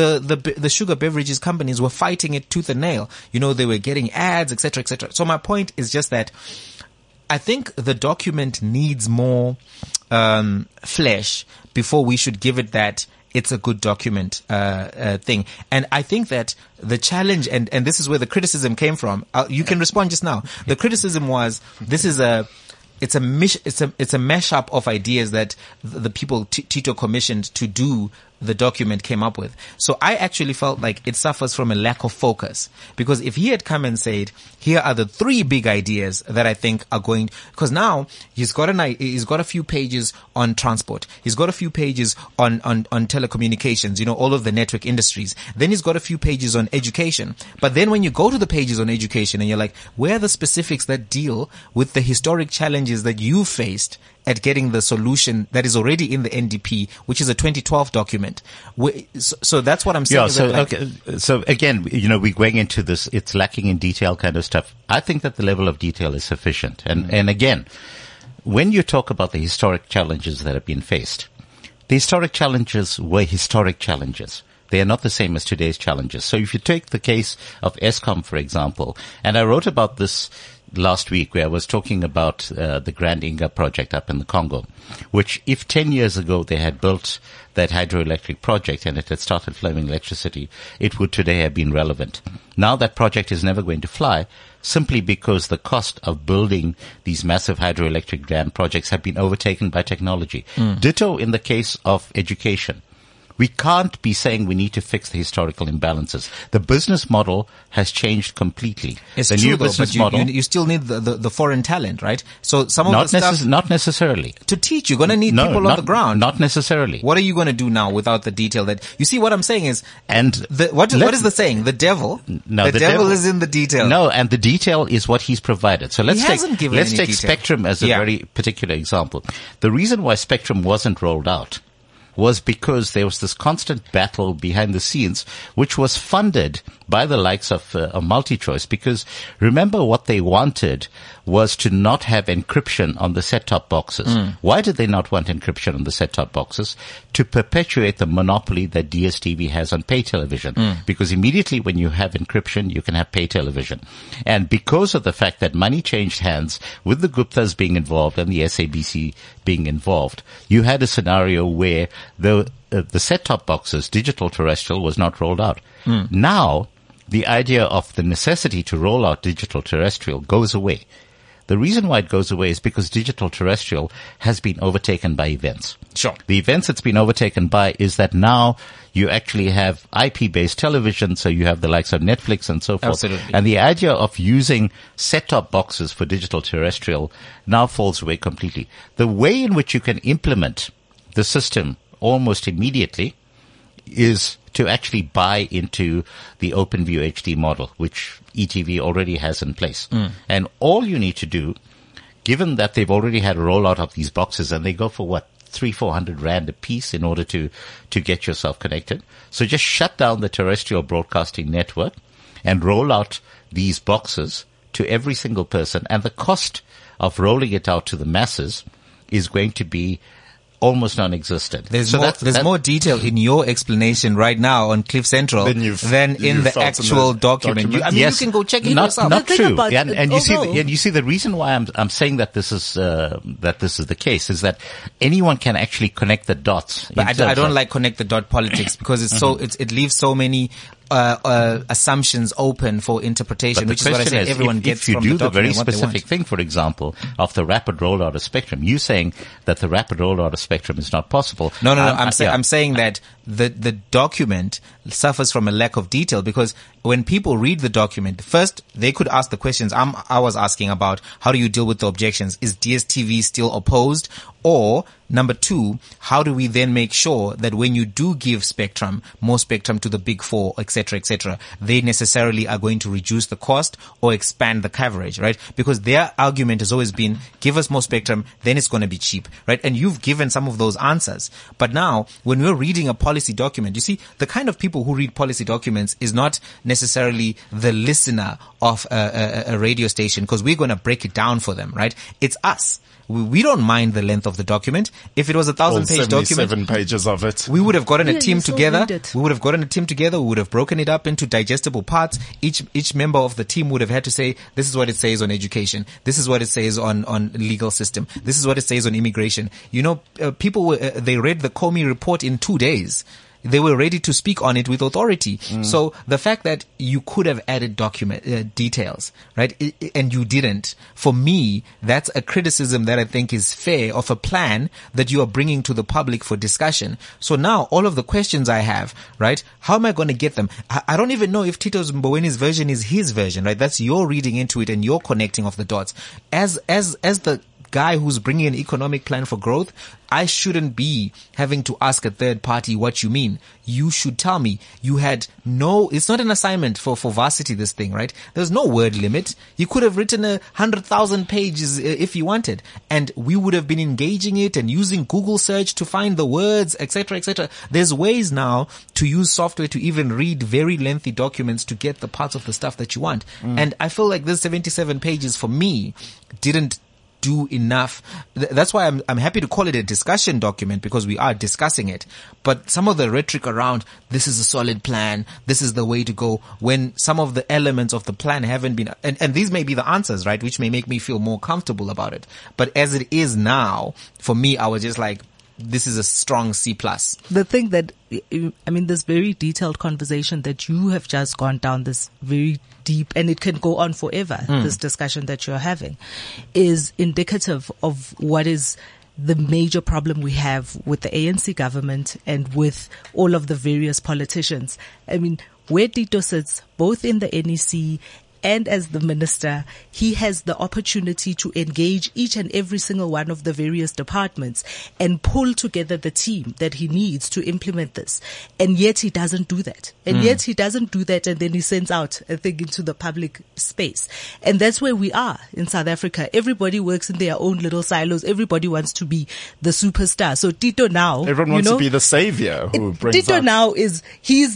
the sugar beverages companies were fighting it tooth and nail. They were getting ads, etc., etc. So my point is just that I think the document needs more flesh before we should give it that it's a good document thing. And I think that the challenge, and this is where the criticism came from. You can respond just now. The criticism was it's a mashup of ideas that the people Tito commissioned to do the document came up with. So I actually felt like it suffers from a lack of focus, because if he had come and said, here are the 3 big ideas that I think are going, because now he's got a few pages on transport. He's got a few pages on telecommunications, all of the network industries. Then he's got a few pages on education. But then when you go to the pages on education and you're like, where are the specifics that deal with the historic challenges that you faced at getting the solution that is already in the NDP, which is a 2012 document? So that's what I'm saying. Yeah, so again, we're going into this, it's lacking in detail kind of stuff. I think that the level of detail is sufficient. And again, when you talk about the historic challenges that have been faced, the historic challenges were historic challenges. They are not the same as today's challenges. So if you take the case of Eskom, for example, and I wrote about this last week where I was talking about the Grand Inga project up in the Congo, which if 10 years ago they had built that hydroelectric project and it had started flowing electricity, it would today have been relevant. Now that project is never going to fly simply because the cost of building these massive hydroelectric dam projects have been overtaken by technology. Ditto in the case of education. We can't be saying we need to fix the historical imbalances. The business model has changed completely. It's the true, new though, business but model. You still need the foreign talent, right? So some of the stuff not necessarily to teach. You're going to need people on the ground. Not necessarily. What are you going to do now without the detail that you see? What I'm saying is, what is the saying? The devil. No, the devil is in the detail. No, and the detail is what he's provided. So let's take detail. Spectrum as a very particular example. The reason why Spectrum wasn't rolled out was because there was this constant battle behind the scenes, which was funded by the likes of MultiChoice, because remember what they wanted was to not have encryption on the set-top boxes. Why did they not want encryption on the set-top boxes? To perpetuate the monopoly that DSTV has on pay television. Because immediately when you have encryption, you can have pay television. And because of the fact that money changed hands with the Guptas being involved and the SABC being involved, you had a scenario where the set-top boxes, digital terrestrial, was not rolled out. Now, the idea of the necessity to roll out digital terrestrial goes away. The reason why it goes away is because digital terrestrial has been overtaken by events. Sure. The events it's been overtaken by is that now you actually have IP-based television, so you have the likes of Netflix and so forth. Absolutely. And the idea of using set-top boxes for digital terrestrial now falls away completely. The way in which you can implement the system almost immediately is to actually buy into the OpenView HD model, which ETV already has in place. And all you need to do, given that they've already had a rollout of these boxes and they go for 300-400 rand a piece in order to get yourself connected. So just shut down the terrestrial broadcasting network and roll out these boxes to every single person. And the cost of rolling it out to the masses is going to be almost non-existent. There's more detail in your explanation right now on Cliff Central than in the actual document. You can go check it yourself. Not true. And you see the reason why I'm saying that this is the case is that anyone can actually connect the dots. But I don't like connect the dot politics because it leaves so many assumptions open for interpretation, which is what I said everyone gets from the document. If you do the very specific thing, for example, of the rapid rollout of Spectrum, you saying that the rapid rollout of Spectrum is not possible. No. I'm saying that the document suffers from a lack of detail because when people read the document, first they could ask the questions I was asking about. How do you deal with the objections? Is DSTV still opposed? Or number 2, how do we then make sure that when you do give more spectrum to the big 4, etc., they necessarily are going to reduce the cost or expand the coverage, right? Because their argument has always been, give us more spectrum, then it's going to be cheap, right? And you've given some of those answers. But now, when we're reading a policy document, you see, the kind of people who read policy documents is not necessarily the listener of a radio station, because we're going to break it down for them, right? It's us. We don't mind the length of the document. If it was a 1,000-page document, 77 pages of it, we would have gotten a team together. We would have broken it up into digestible parts. Each member of the team would have had to say, this is what it says on education. This is what it says on legal system. This is what it says on immigration. People, they read the Comey report in 2 days. they were ready to speak on it with authority. So the fact that you could have added details, right, and you didn't, for me, that's a criticism that I think is fair of a plan that you are bringing to the public for discussion. So now all of the questions I have, right, how am I going to get them? I don't even know if Tito Mbowene's version is his version, right? That's your reading into it and your connecting of the dots. As the guy who's bringing an economic plan for growth, I shouldn't be having to ask a third party what you mean. You should tell me. You had it's not an assignment for varsity, this thing, right? There's no word limit. You could have written 100,000 pages if you wanted, and we would have been engaging it and using Google search to find the words, etc., etc. There's ways now to use software to even read very lengthy documents to get the parts of the stuff that you want. And I feel like this 77 pages for me didn't do enough. That's why I'm happy to call it a discussion document, because we are discussing it. But some of the rhetoric around, this is a solid plan, this is the way to go, when some of the elements of the plan haven't been, and these may be the answers, right, which may make me feel more comfortable about it. But as it is now, for me, I was just like, this is a strong C+. The thing that, I mean, this very detailed conversation that you have just gone down, this very deep, and it can go on forever, this discussion that you're having, is indicative of what is the major problem we have with the ANC government and with all of the various politicians. I mean, where Tito sits, both in the NEC and as the minister, he has the opportunity to engage each and every single one of the various departments and pull together the team that he needs to implement this. And yet he doesn't do that. And then he sends out a thing into the public space. And that's where we are in South Africa. Everybody works in their own little silos. Everybody wants to be the superstar. So Tito now, everyone wants to be the savior who brings Tito out. now he's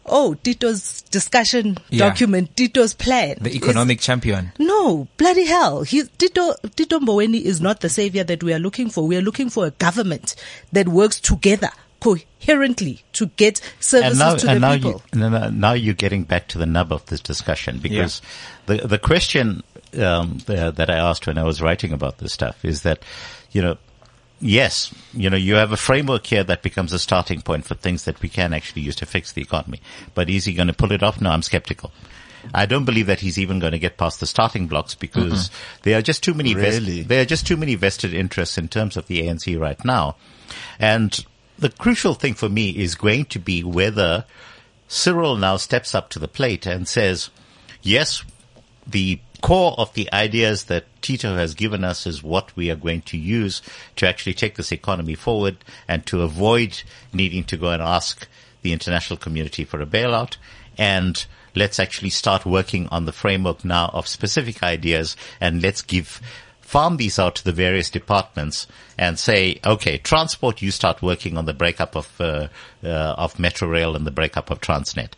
Tito's discussion document, Tito's plan. The economic champion. No, bloody hell. Tito Mboweni is not the savior that we are looking for. We are looking for a government that works together coherently to get services to the people. Now you're getting back to the nub of this discussion, because the question that I asked when I was writing about this stuff is that, yes, you have a framework here that becomes a starting point for things that we can actually use to fix the economy. But is he going to pull it off? No, I'm skeptical. I don't believe that he's even going to get past the starting blocks, because there are just too many vested interests in terms of the ANC right now. And the crucial thing for me is going to be whether Cyril now steps up to the plate and says, yes, the core of the ideas that Tito has given us is what we are going to use to actually take this economy forward and to avoid needing to go and ask the international community for a bailout. And let's actually start working on the framework now of specific ideas, and let's farm these out to the various departments and say, okay, transport, you start working on the breakup of Metro Rail and the breakup of Transnet.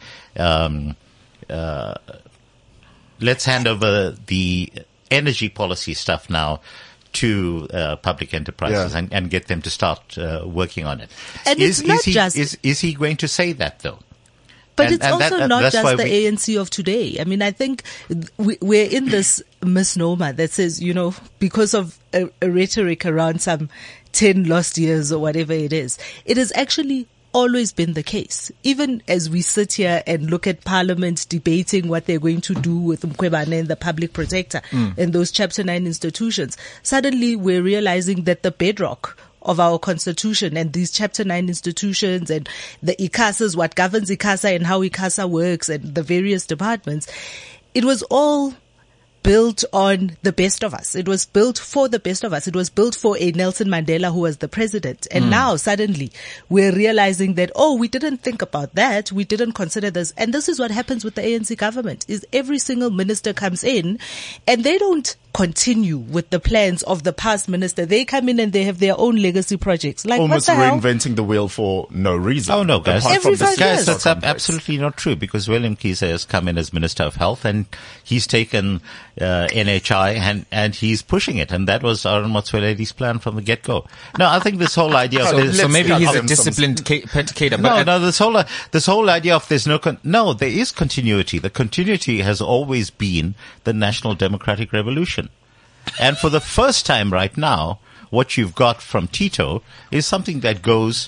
Let's hand over the energy policy stuff now to public enterprises and get them to start working on it. And is he going to say that though? But it's also not just the ANC of today. I mean, I think we're in this misnomer that says, because of a rhetoric around some 10 lost years or whatever it has actually always been the case. Even as we sit here and look at Parliament debating what they're going to do with Mkhwebane and the Public Protector and those Chapter 9 institutions, suddenly we're realizing that the bedrock of our constitution and these Chapter 9 institutions and the ICASAs, what governs ICASA and how ICASA works and the various departments, it was all built on the best of us. It was built for the best of us. It was built for a Nelson Mandela who was the president. And now suddenly we're realizing that, we didn't think about that. We didn't consider this. And this is what happens with the ANC government, is every single minister comes in and they don't continue with the plans of the past minister. They come in and they have their own legacy projects. Like almost what the reinventing the wheel for no reason. Oh no, guys! Every 5 years. That's absolutely not true, because Willem Kisa has come in as Minister of Health and he's taken NHI and he's pushing it, and that was Aaron Motsoaledi's plan from the get-go. No, I think this whole idea of so maybe he's a disciplined cater. No, this whole idea of there is continuity. The continuity has always been the National Democratic Revolution. And for the first time right now, what you've got from Tito is something that goes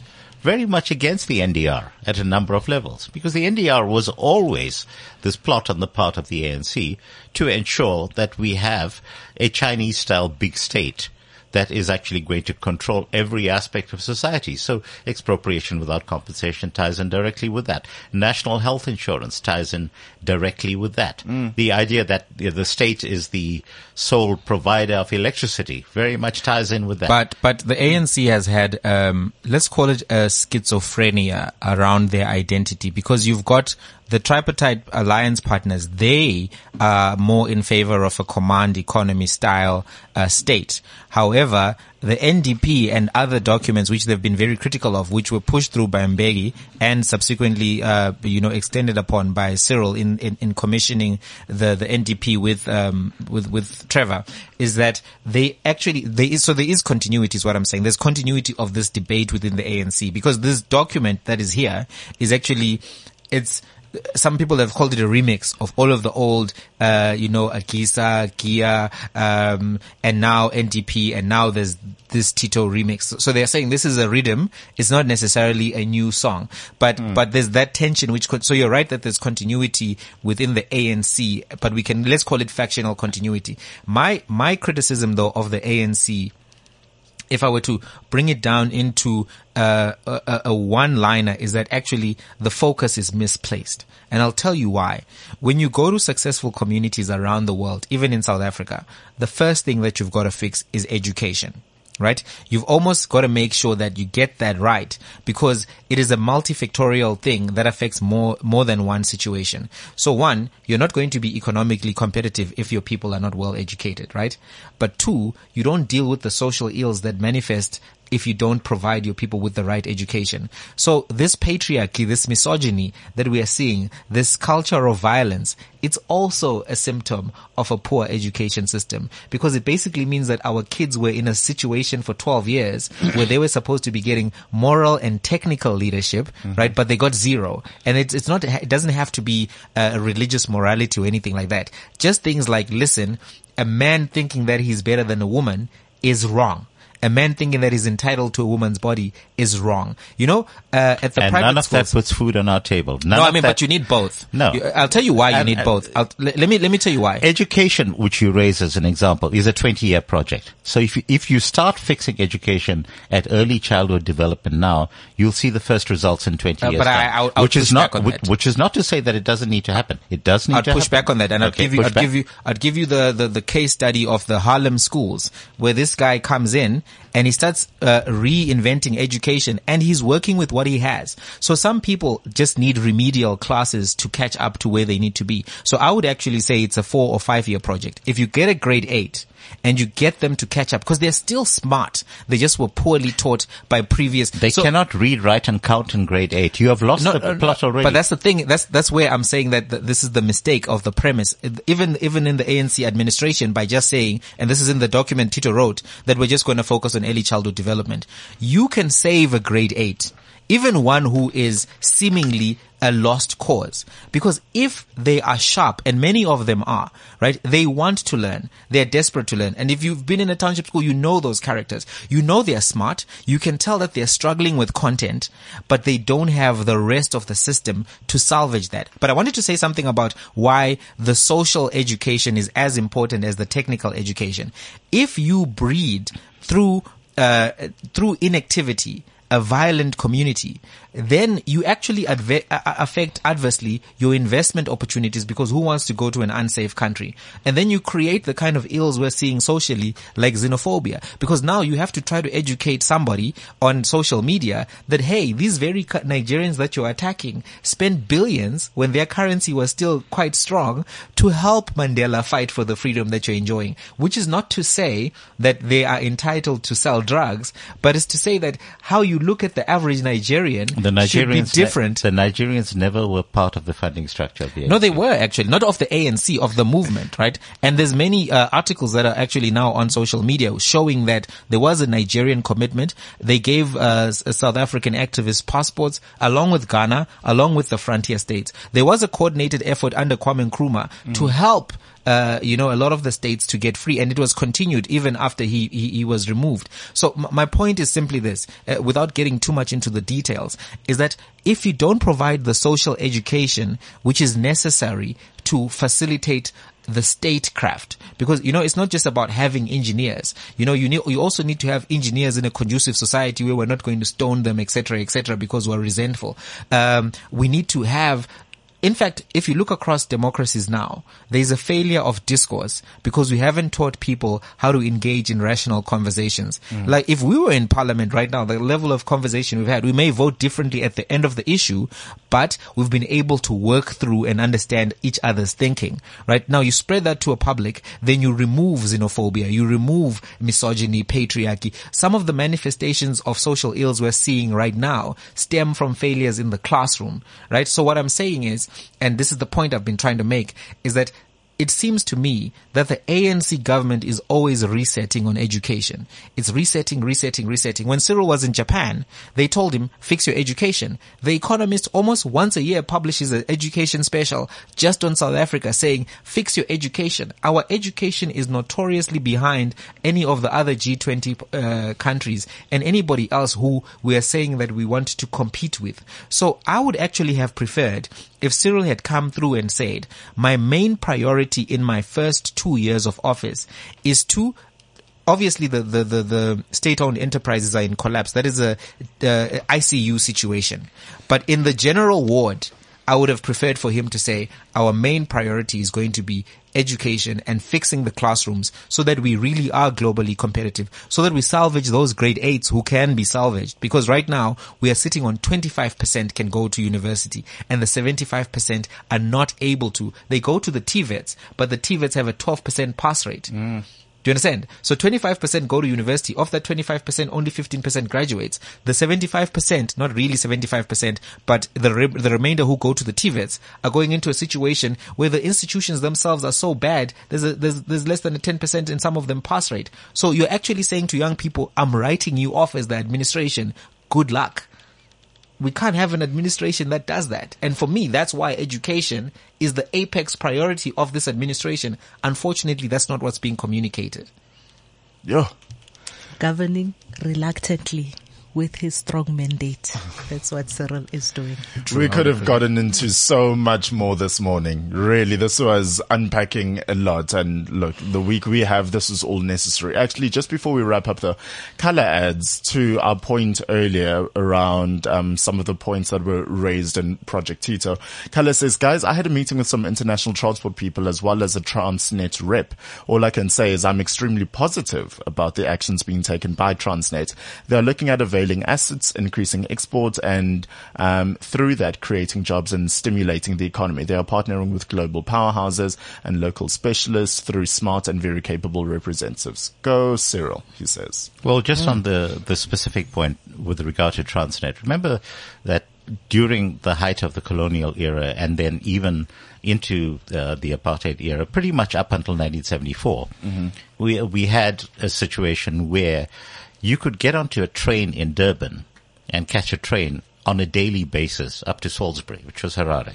very much against the NDR at a number of levels, because the NDR was always this plot on the part of the ANC to ensure that we have a Chinese-style big state that is actually going to control every aspect of society. So expropriation without compensation ties in directly with that. National health insurance ties in directly with that. The idea that the state is the sole provider of electricity very much ties in with that. But the ANC has had, let's call it a schizophrenia around their identity, because you've got the tripartite alliance partners. They are more in favor of a command economy style state. However, the NDP and other documents which they've been very critical of, which were pushed through by Mbeki and subsequently, extended upon by Cyril in commissioning the NDP with Trevor, is that there is continuity is what I'm saying. There's continuity of this debate within the ANC, because this document that is here is actually, some people have called it a remix of all of the old, Agisa, Gia, and now NDP, and now there's this Tito remix. So they're saying this is a rhythm. It's not necessarily a new song, but there's that tension so you're right that there's continuity within the ANC, but let's call it factional continuity. My criticism though of the ANC, if I were to bring it down into a one-liner, is that actually the focus is misplaced. And I'll tell you why. When you go to successful communities around the world, even in South Africa, the first thing that you've got to fix is education. Right? You've almost got to make sure that you get that right, because it is a multifactorial thing that affects more than one situation. So one, you're not going to be economically competitive if your people are not well educated, right? But two, you don't deal with the social ills that manifest if you don't provide your people with the right education. So this patriarchy, this misogyny that we are seeing, this culture of violence, it's also a symptom of a poor education system, because it basically means that our kids were in a situation for 12 years where they were supposed to be getting moral and technical leadership, right? But they got zero. And it doesn't have to be a religious morality or anything like that. Just things like, listen, a man thinking that he's better than a woman is wrong. A man thinking that he's entitled to a woman's body is wrong. At the private none of schools, that puts food on our table. But you need both. No. I'll tell you why you need both. Let me tell you why. Education, which you raise as an example, is a 20-year project. So if you start fixing education at early childhood development now, you'll see the first results in 20 years. But I'll push back on that. Which is not to say that it doesn't need to happen. It does need to happen. I'll push back on that, and I'd give you the case study of the Harlem schools, where this guy comes in and he starts reinventing education, and he's working with what he has. So some people just need remedial classes to catch up to where they need to be. So I would actually say it's a 4 or 5 year project. If you get a grade 8 and you get them to catch up, because they're still smart, they just were poorly taught by previous. They cannot read, write, and count in grade 8. You have lost the plot already. But that's the thing. That's where I'm saying that this is the mistake of the premise. Even in the ANC administration, by just saying, and this is in the document Tito wrote, that we're just going to focus on early childhood development. You can save a grade 8, even one who is seemingly a lost cause, because if they are sharp, and many of them are, right, they want to learn, they're desperate to learn. And if you've been in a township school, you know those characters, they're smart, you can tell that they're struggling with content, but they don't have the rest of the system to salvage that. But I wanted to say something about why the social education is as important as the technical education. If you breed through inactivity a violent community, then you actually affect adversely your investment opportunities, because who wants to go to an unsafe country? And then you create the kind of ills we're seeing socially, like xenophobia, because now you have to try to educate somebody on social media that, hey, these very Nigerians that you're attacking spent billions when their currency was still quite strong to help Mandela fight for the freedom that you're enjoying, which is not to say that they are entitled to sell drugs, but it's to say that how you look at the average Nigerian should be different. The Nigerians never were part of the funding structure of the ANC. No, they were actually. Not of the ANC, of the movement, right? And there's many articles that are actually now on social media showing that there was a Nigerian commitment. They gave South African activists passports, along with Ghana, along with the frontier states. There was a coordinated effort under Kwame Nkrumah to help a lot of the states to get free, and it was continued even after he was removed. So my point is simply this, without getting too much into the details, is that if you don't provide the social education which is necessary to facilitate the statecraft, because it's not just about having engineers. You also need to have engineers in a conducive society where we're not going to stone them, etc., because we're resentful. We need to have. In fact, if you look across democracies now, there is a failure of discourse because we haven't taught people how to engage in rational conversations. Like if we were in parliament right now, the level of conversation we've had, we may vote differently at the end of the issue, but we've been able to work through and understand each other's thinking. Right now, you spread that to a public, then you remove xenophobia, you remove misogyny, patriarchy. Some of the manifestations of social ills we're seeing right now stem from failures in the classroom. Right? So what I'm saying is, and this is the point I've been trying to make, is that it seems to me that the ANC government is always resetting on education. It's resetting. When Cyril was in Japan, they told him, fix your education. The Economist almost once a year publishes an education special just on South Africa saying, fix your education. Our education is notoriously behind any of the other G20 countries and anybody else who we are saying that we want to compete with. So I would actually have preferred if Cyril had come through and said, my main priority in my first 2 years of office is to, obviously the state-owned enterprises are in collapse. That is a ICU situation. But in the general ward, I would have preferred for him to say, our main priority is going to be education and fixing the classrooms so that we really are globally competitive, so that we salvage those grade 8s who can be salvaged. Because right now we are sitting on 25% can go to university and the 75% are not able to. They go to the TVETs, but the TVETs have a 12% pass rate. Do you understand? So 25% go to university. Of that 25%, only 15% graduates. The 75%, not really 75%, but the remainder who go to the TVETs are going into a situation where the institutions themselves are so bad, there's less than a 10% in some of them pass rate. So you're actually saying to young people, I'm writing you off as the administration. Good luck. We can't have an administration that does that. And for me, that's why education is the apex priority of this administration. Unfortunately, that's not what's being communicated. Yeah. Governing reluctantly with his strong mandate. That's what Cyril is doing. We could have gotten into so much more this morning. Really, this was unpacking a lot. And look, the week we have, this is all necessary. Actually, just before we wrap up, though, Color adds to our point earlier around some of the points that were raised in Project Tito. Color says, guys, I had a meeting with some international transport people as well as a Transnet rep. All I can say is I'm extremely positive about the actions being taken by Transnet. They're looking at availing assets, increasing exports, and through that creating jobs and stimulating the economy. They are partnering with global powerhouses and local specialists through smart and very capable representatives. Go, Cyril, he says. Well, just on the specific point with regard to Transnet, remember that during the height of the colonial era and then even into the apartheid era, pretty much up until 1974, we had a situation where you could get onto a train in Durban and catch a train on a daily basis up to Salisbury, which was Harare.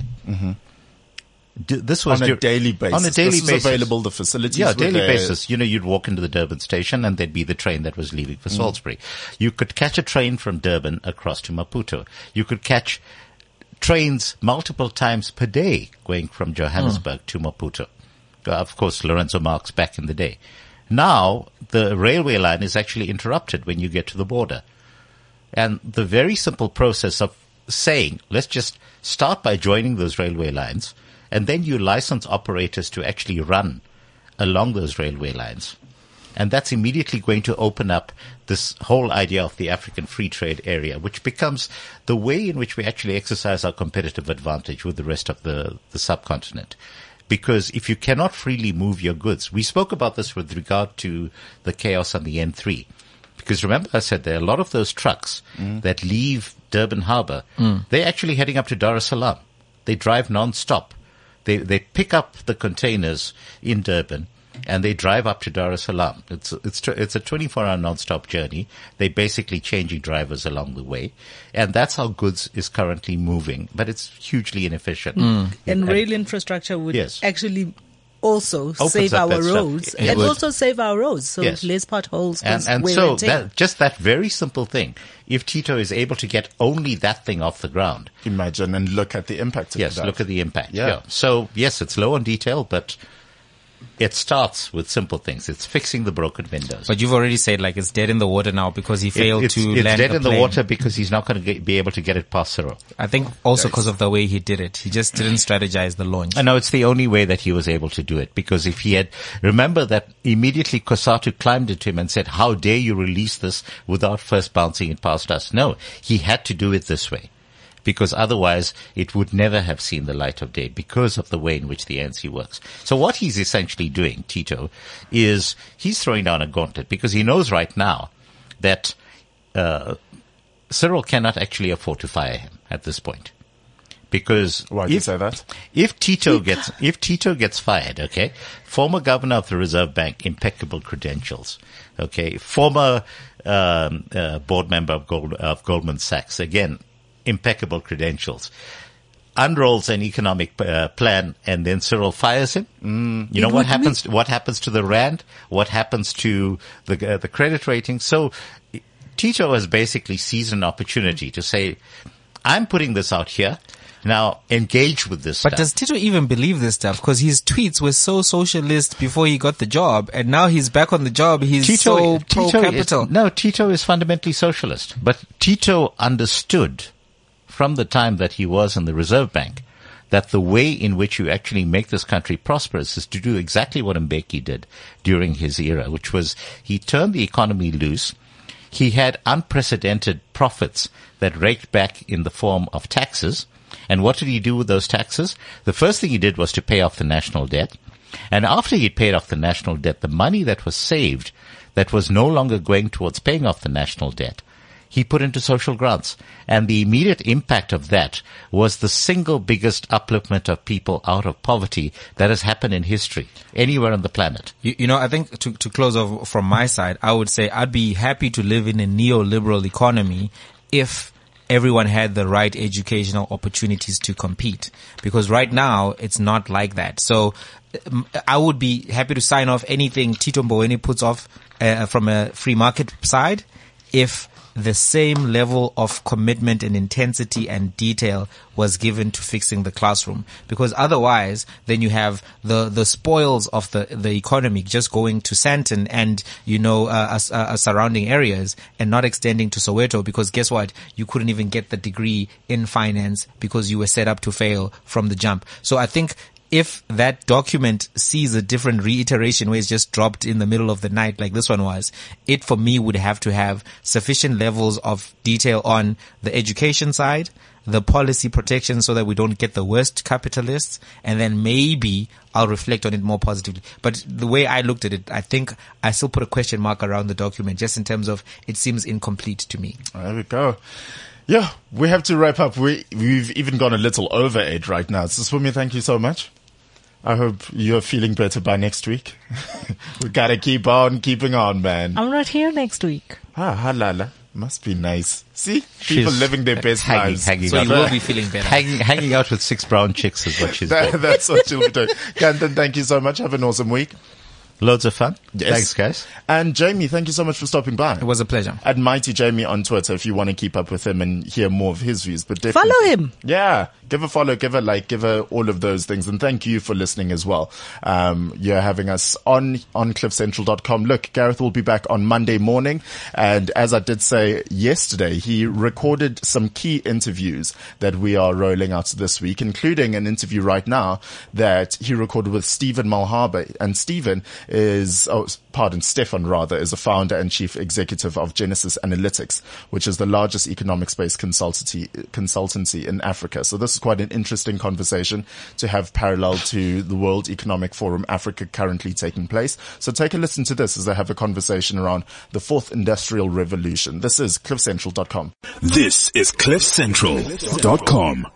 This was on a daily basis. On a daily this basis. Available, the facilities. Yeah, daily basis. You'd walk into the Durban station and there'd be the train that was leaving for Salisbury. You could catch a train from Durban across to Maputo. You could catch trains multiple times per day going from Johannesburg to Maputo. Of course, Lorenzo Marx back in the day. Now, the railway line is actually interrupted when you get to the border. And the very simple process of saying, let's just start by joining those railway lines, and then you license operators to actually run along those railway lines. And that's immediately going to open up this whole idea of the African free trade area, which becomes the way in which we actually exercise our competitive advantage with the rest of the subcontinent. Because if you cannot freely move your goods, we spoke about this with regard to the chaos on the N3. Because remember I said there are a lot of those trucks that leave Durban Harbour. They're actually heading up to Dar es Salaam. They drive non-stop. They pick up the containers in Durban and they drive up to Dar es Salaam. It's a 24-hour non-stop journey. They're basically changing drivers along the way. And that's how goods is currently moving. But it's hugely inefficient. And rail infrastructure would actually also save up our that stuff. roads It and would. also save our roads. So Yes. less potholes. And so just that very simple thing, if Tito is able to get only that thing off the ground, Imagine and look at the impact of yes, that. look at the impact. Yeah. So yes, it's low on detail, but it starts with simple things. It's fixing the broken windows. But you've already said like it's dead in the water now because he failed it's to land dead the in the plane. water because he's not going to be able to get it past Cyril. I think also because of the way he did it. He just didn't strategize the launch. I know it's the only way that he was able to do it, because if he had, remember that immediately Cosatu climbed into him and said, how dare you release this without first bouncing it past us? No, he had to do it this way, because otherwise it would never have seen the light of day because of the way in which the ANC works. So what he's essentially doing, Tito, is he's throwing down a gauntlet, because he knows right now that Cyril cannot actually afford to fire him at this point. Because Why do you say that? if Tito gets fired, okay, former governor of the Reserve Bank, impeccable credentials, okay, former board member of Goldman Sachs, again, impeccable credentials, unrolls an economic plan, and then Cyril fires him. You know what happens? What happens to the rand? What happens to the credit rating? So Tito has basically seized an opportunity to say, I'm putting this out here. Now engage with this But stuff. does Tito even believe this stuff? Because his tweets were so socialist before he got the job, and now he's back on the job. He's so pro-capital. Tito is fundamentally socialist. But Tito understood from the time that he was in the Reserve Bank that the way in which you actually make this country prosperous is to do exactly what Mbeki did during his era, which was he turned the economy loose. He had unprecedented profits that raked back in the form of taxes. And what did he do with those taxes? The first thing he did was to pay off the national debt. And after he'd paid off the national debt, the money that was saved, that was no longer going towards paying off the national debt, he put into social grants. And the immediate impact of that was the single biggest upliftment of people out of poverty that has happened in history, anywhere on the planet. You know, I think to close off from my side, I would say I'd be happy to live in a neoliberal economy if everyone had the right educational opportunities to compete. Because right now, it's not like that. So I would be happy to sign off anything Tito Mboweni puts off from a free market side if the same level of commitment and intensity and detail was given to fixing the classroom. Because otherwise, then you have the spoils of the economy just going to Sandton and, surrounding areas and not extending to Soweto, because guess what? You couldn't even get the degree in finance because you were set up to fail from the jump. So I think if that document sees a different reiteration where it's just dropped in the middle of the night like this one was, it for me would have to have sufficient levels of detail on the education side, the policy protection so that we don't get the worst capitalists, and then maybe I'll reflect on it more positively. But the way I looked at it, I think I still put a question mark around the document just in terms of it seems incomplete to me. There we go. Yeah, we have to wrap up. We've even gone a little over 8 right now. So Swumi, thank you so much. I hope you're feeling better by next week. We gotta keep on keeping on, man. I'm not here next week. Halala. Must be nice. See? People She's living their best lives. So you will be feeling better. Hanging out with 6 brown chicks is what she's doing. That's what she'll be doing. Kantan, thank you so much. Have an awesome week. Loads of fun. Yes. Thanks, guys. And Jamie, thank you so much for stopping by. It was a pleasure. At Mighty Jamie on Twitter if you want to keep up with him and hear more of his views. But definitely Follow him. Yeah. Give a follow, give a like, give a all of those things. And thank you for listening as well. You're having us on cliffcentral.com. Look, Gareth will be back on Monday morning. And as I did say yesterday, he recorded some key interviews that we are rolling out this week, including an interview right now that he recorded with Stephen Malharba. And Stefan is a founder and chief executive of Genesis Analytics, which is the largest economics-based consultancy in Africa. So this is quite an interesting conversation to have parallel to the World Economic Forum Africa currently taking place. So take a listen to this as I have a conversation around the 4th Industrial Revolution. This is cliffcentral.com. This is cliffcentral.com.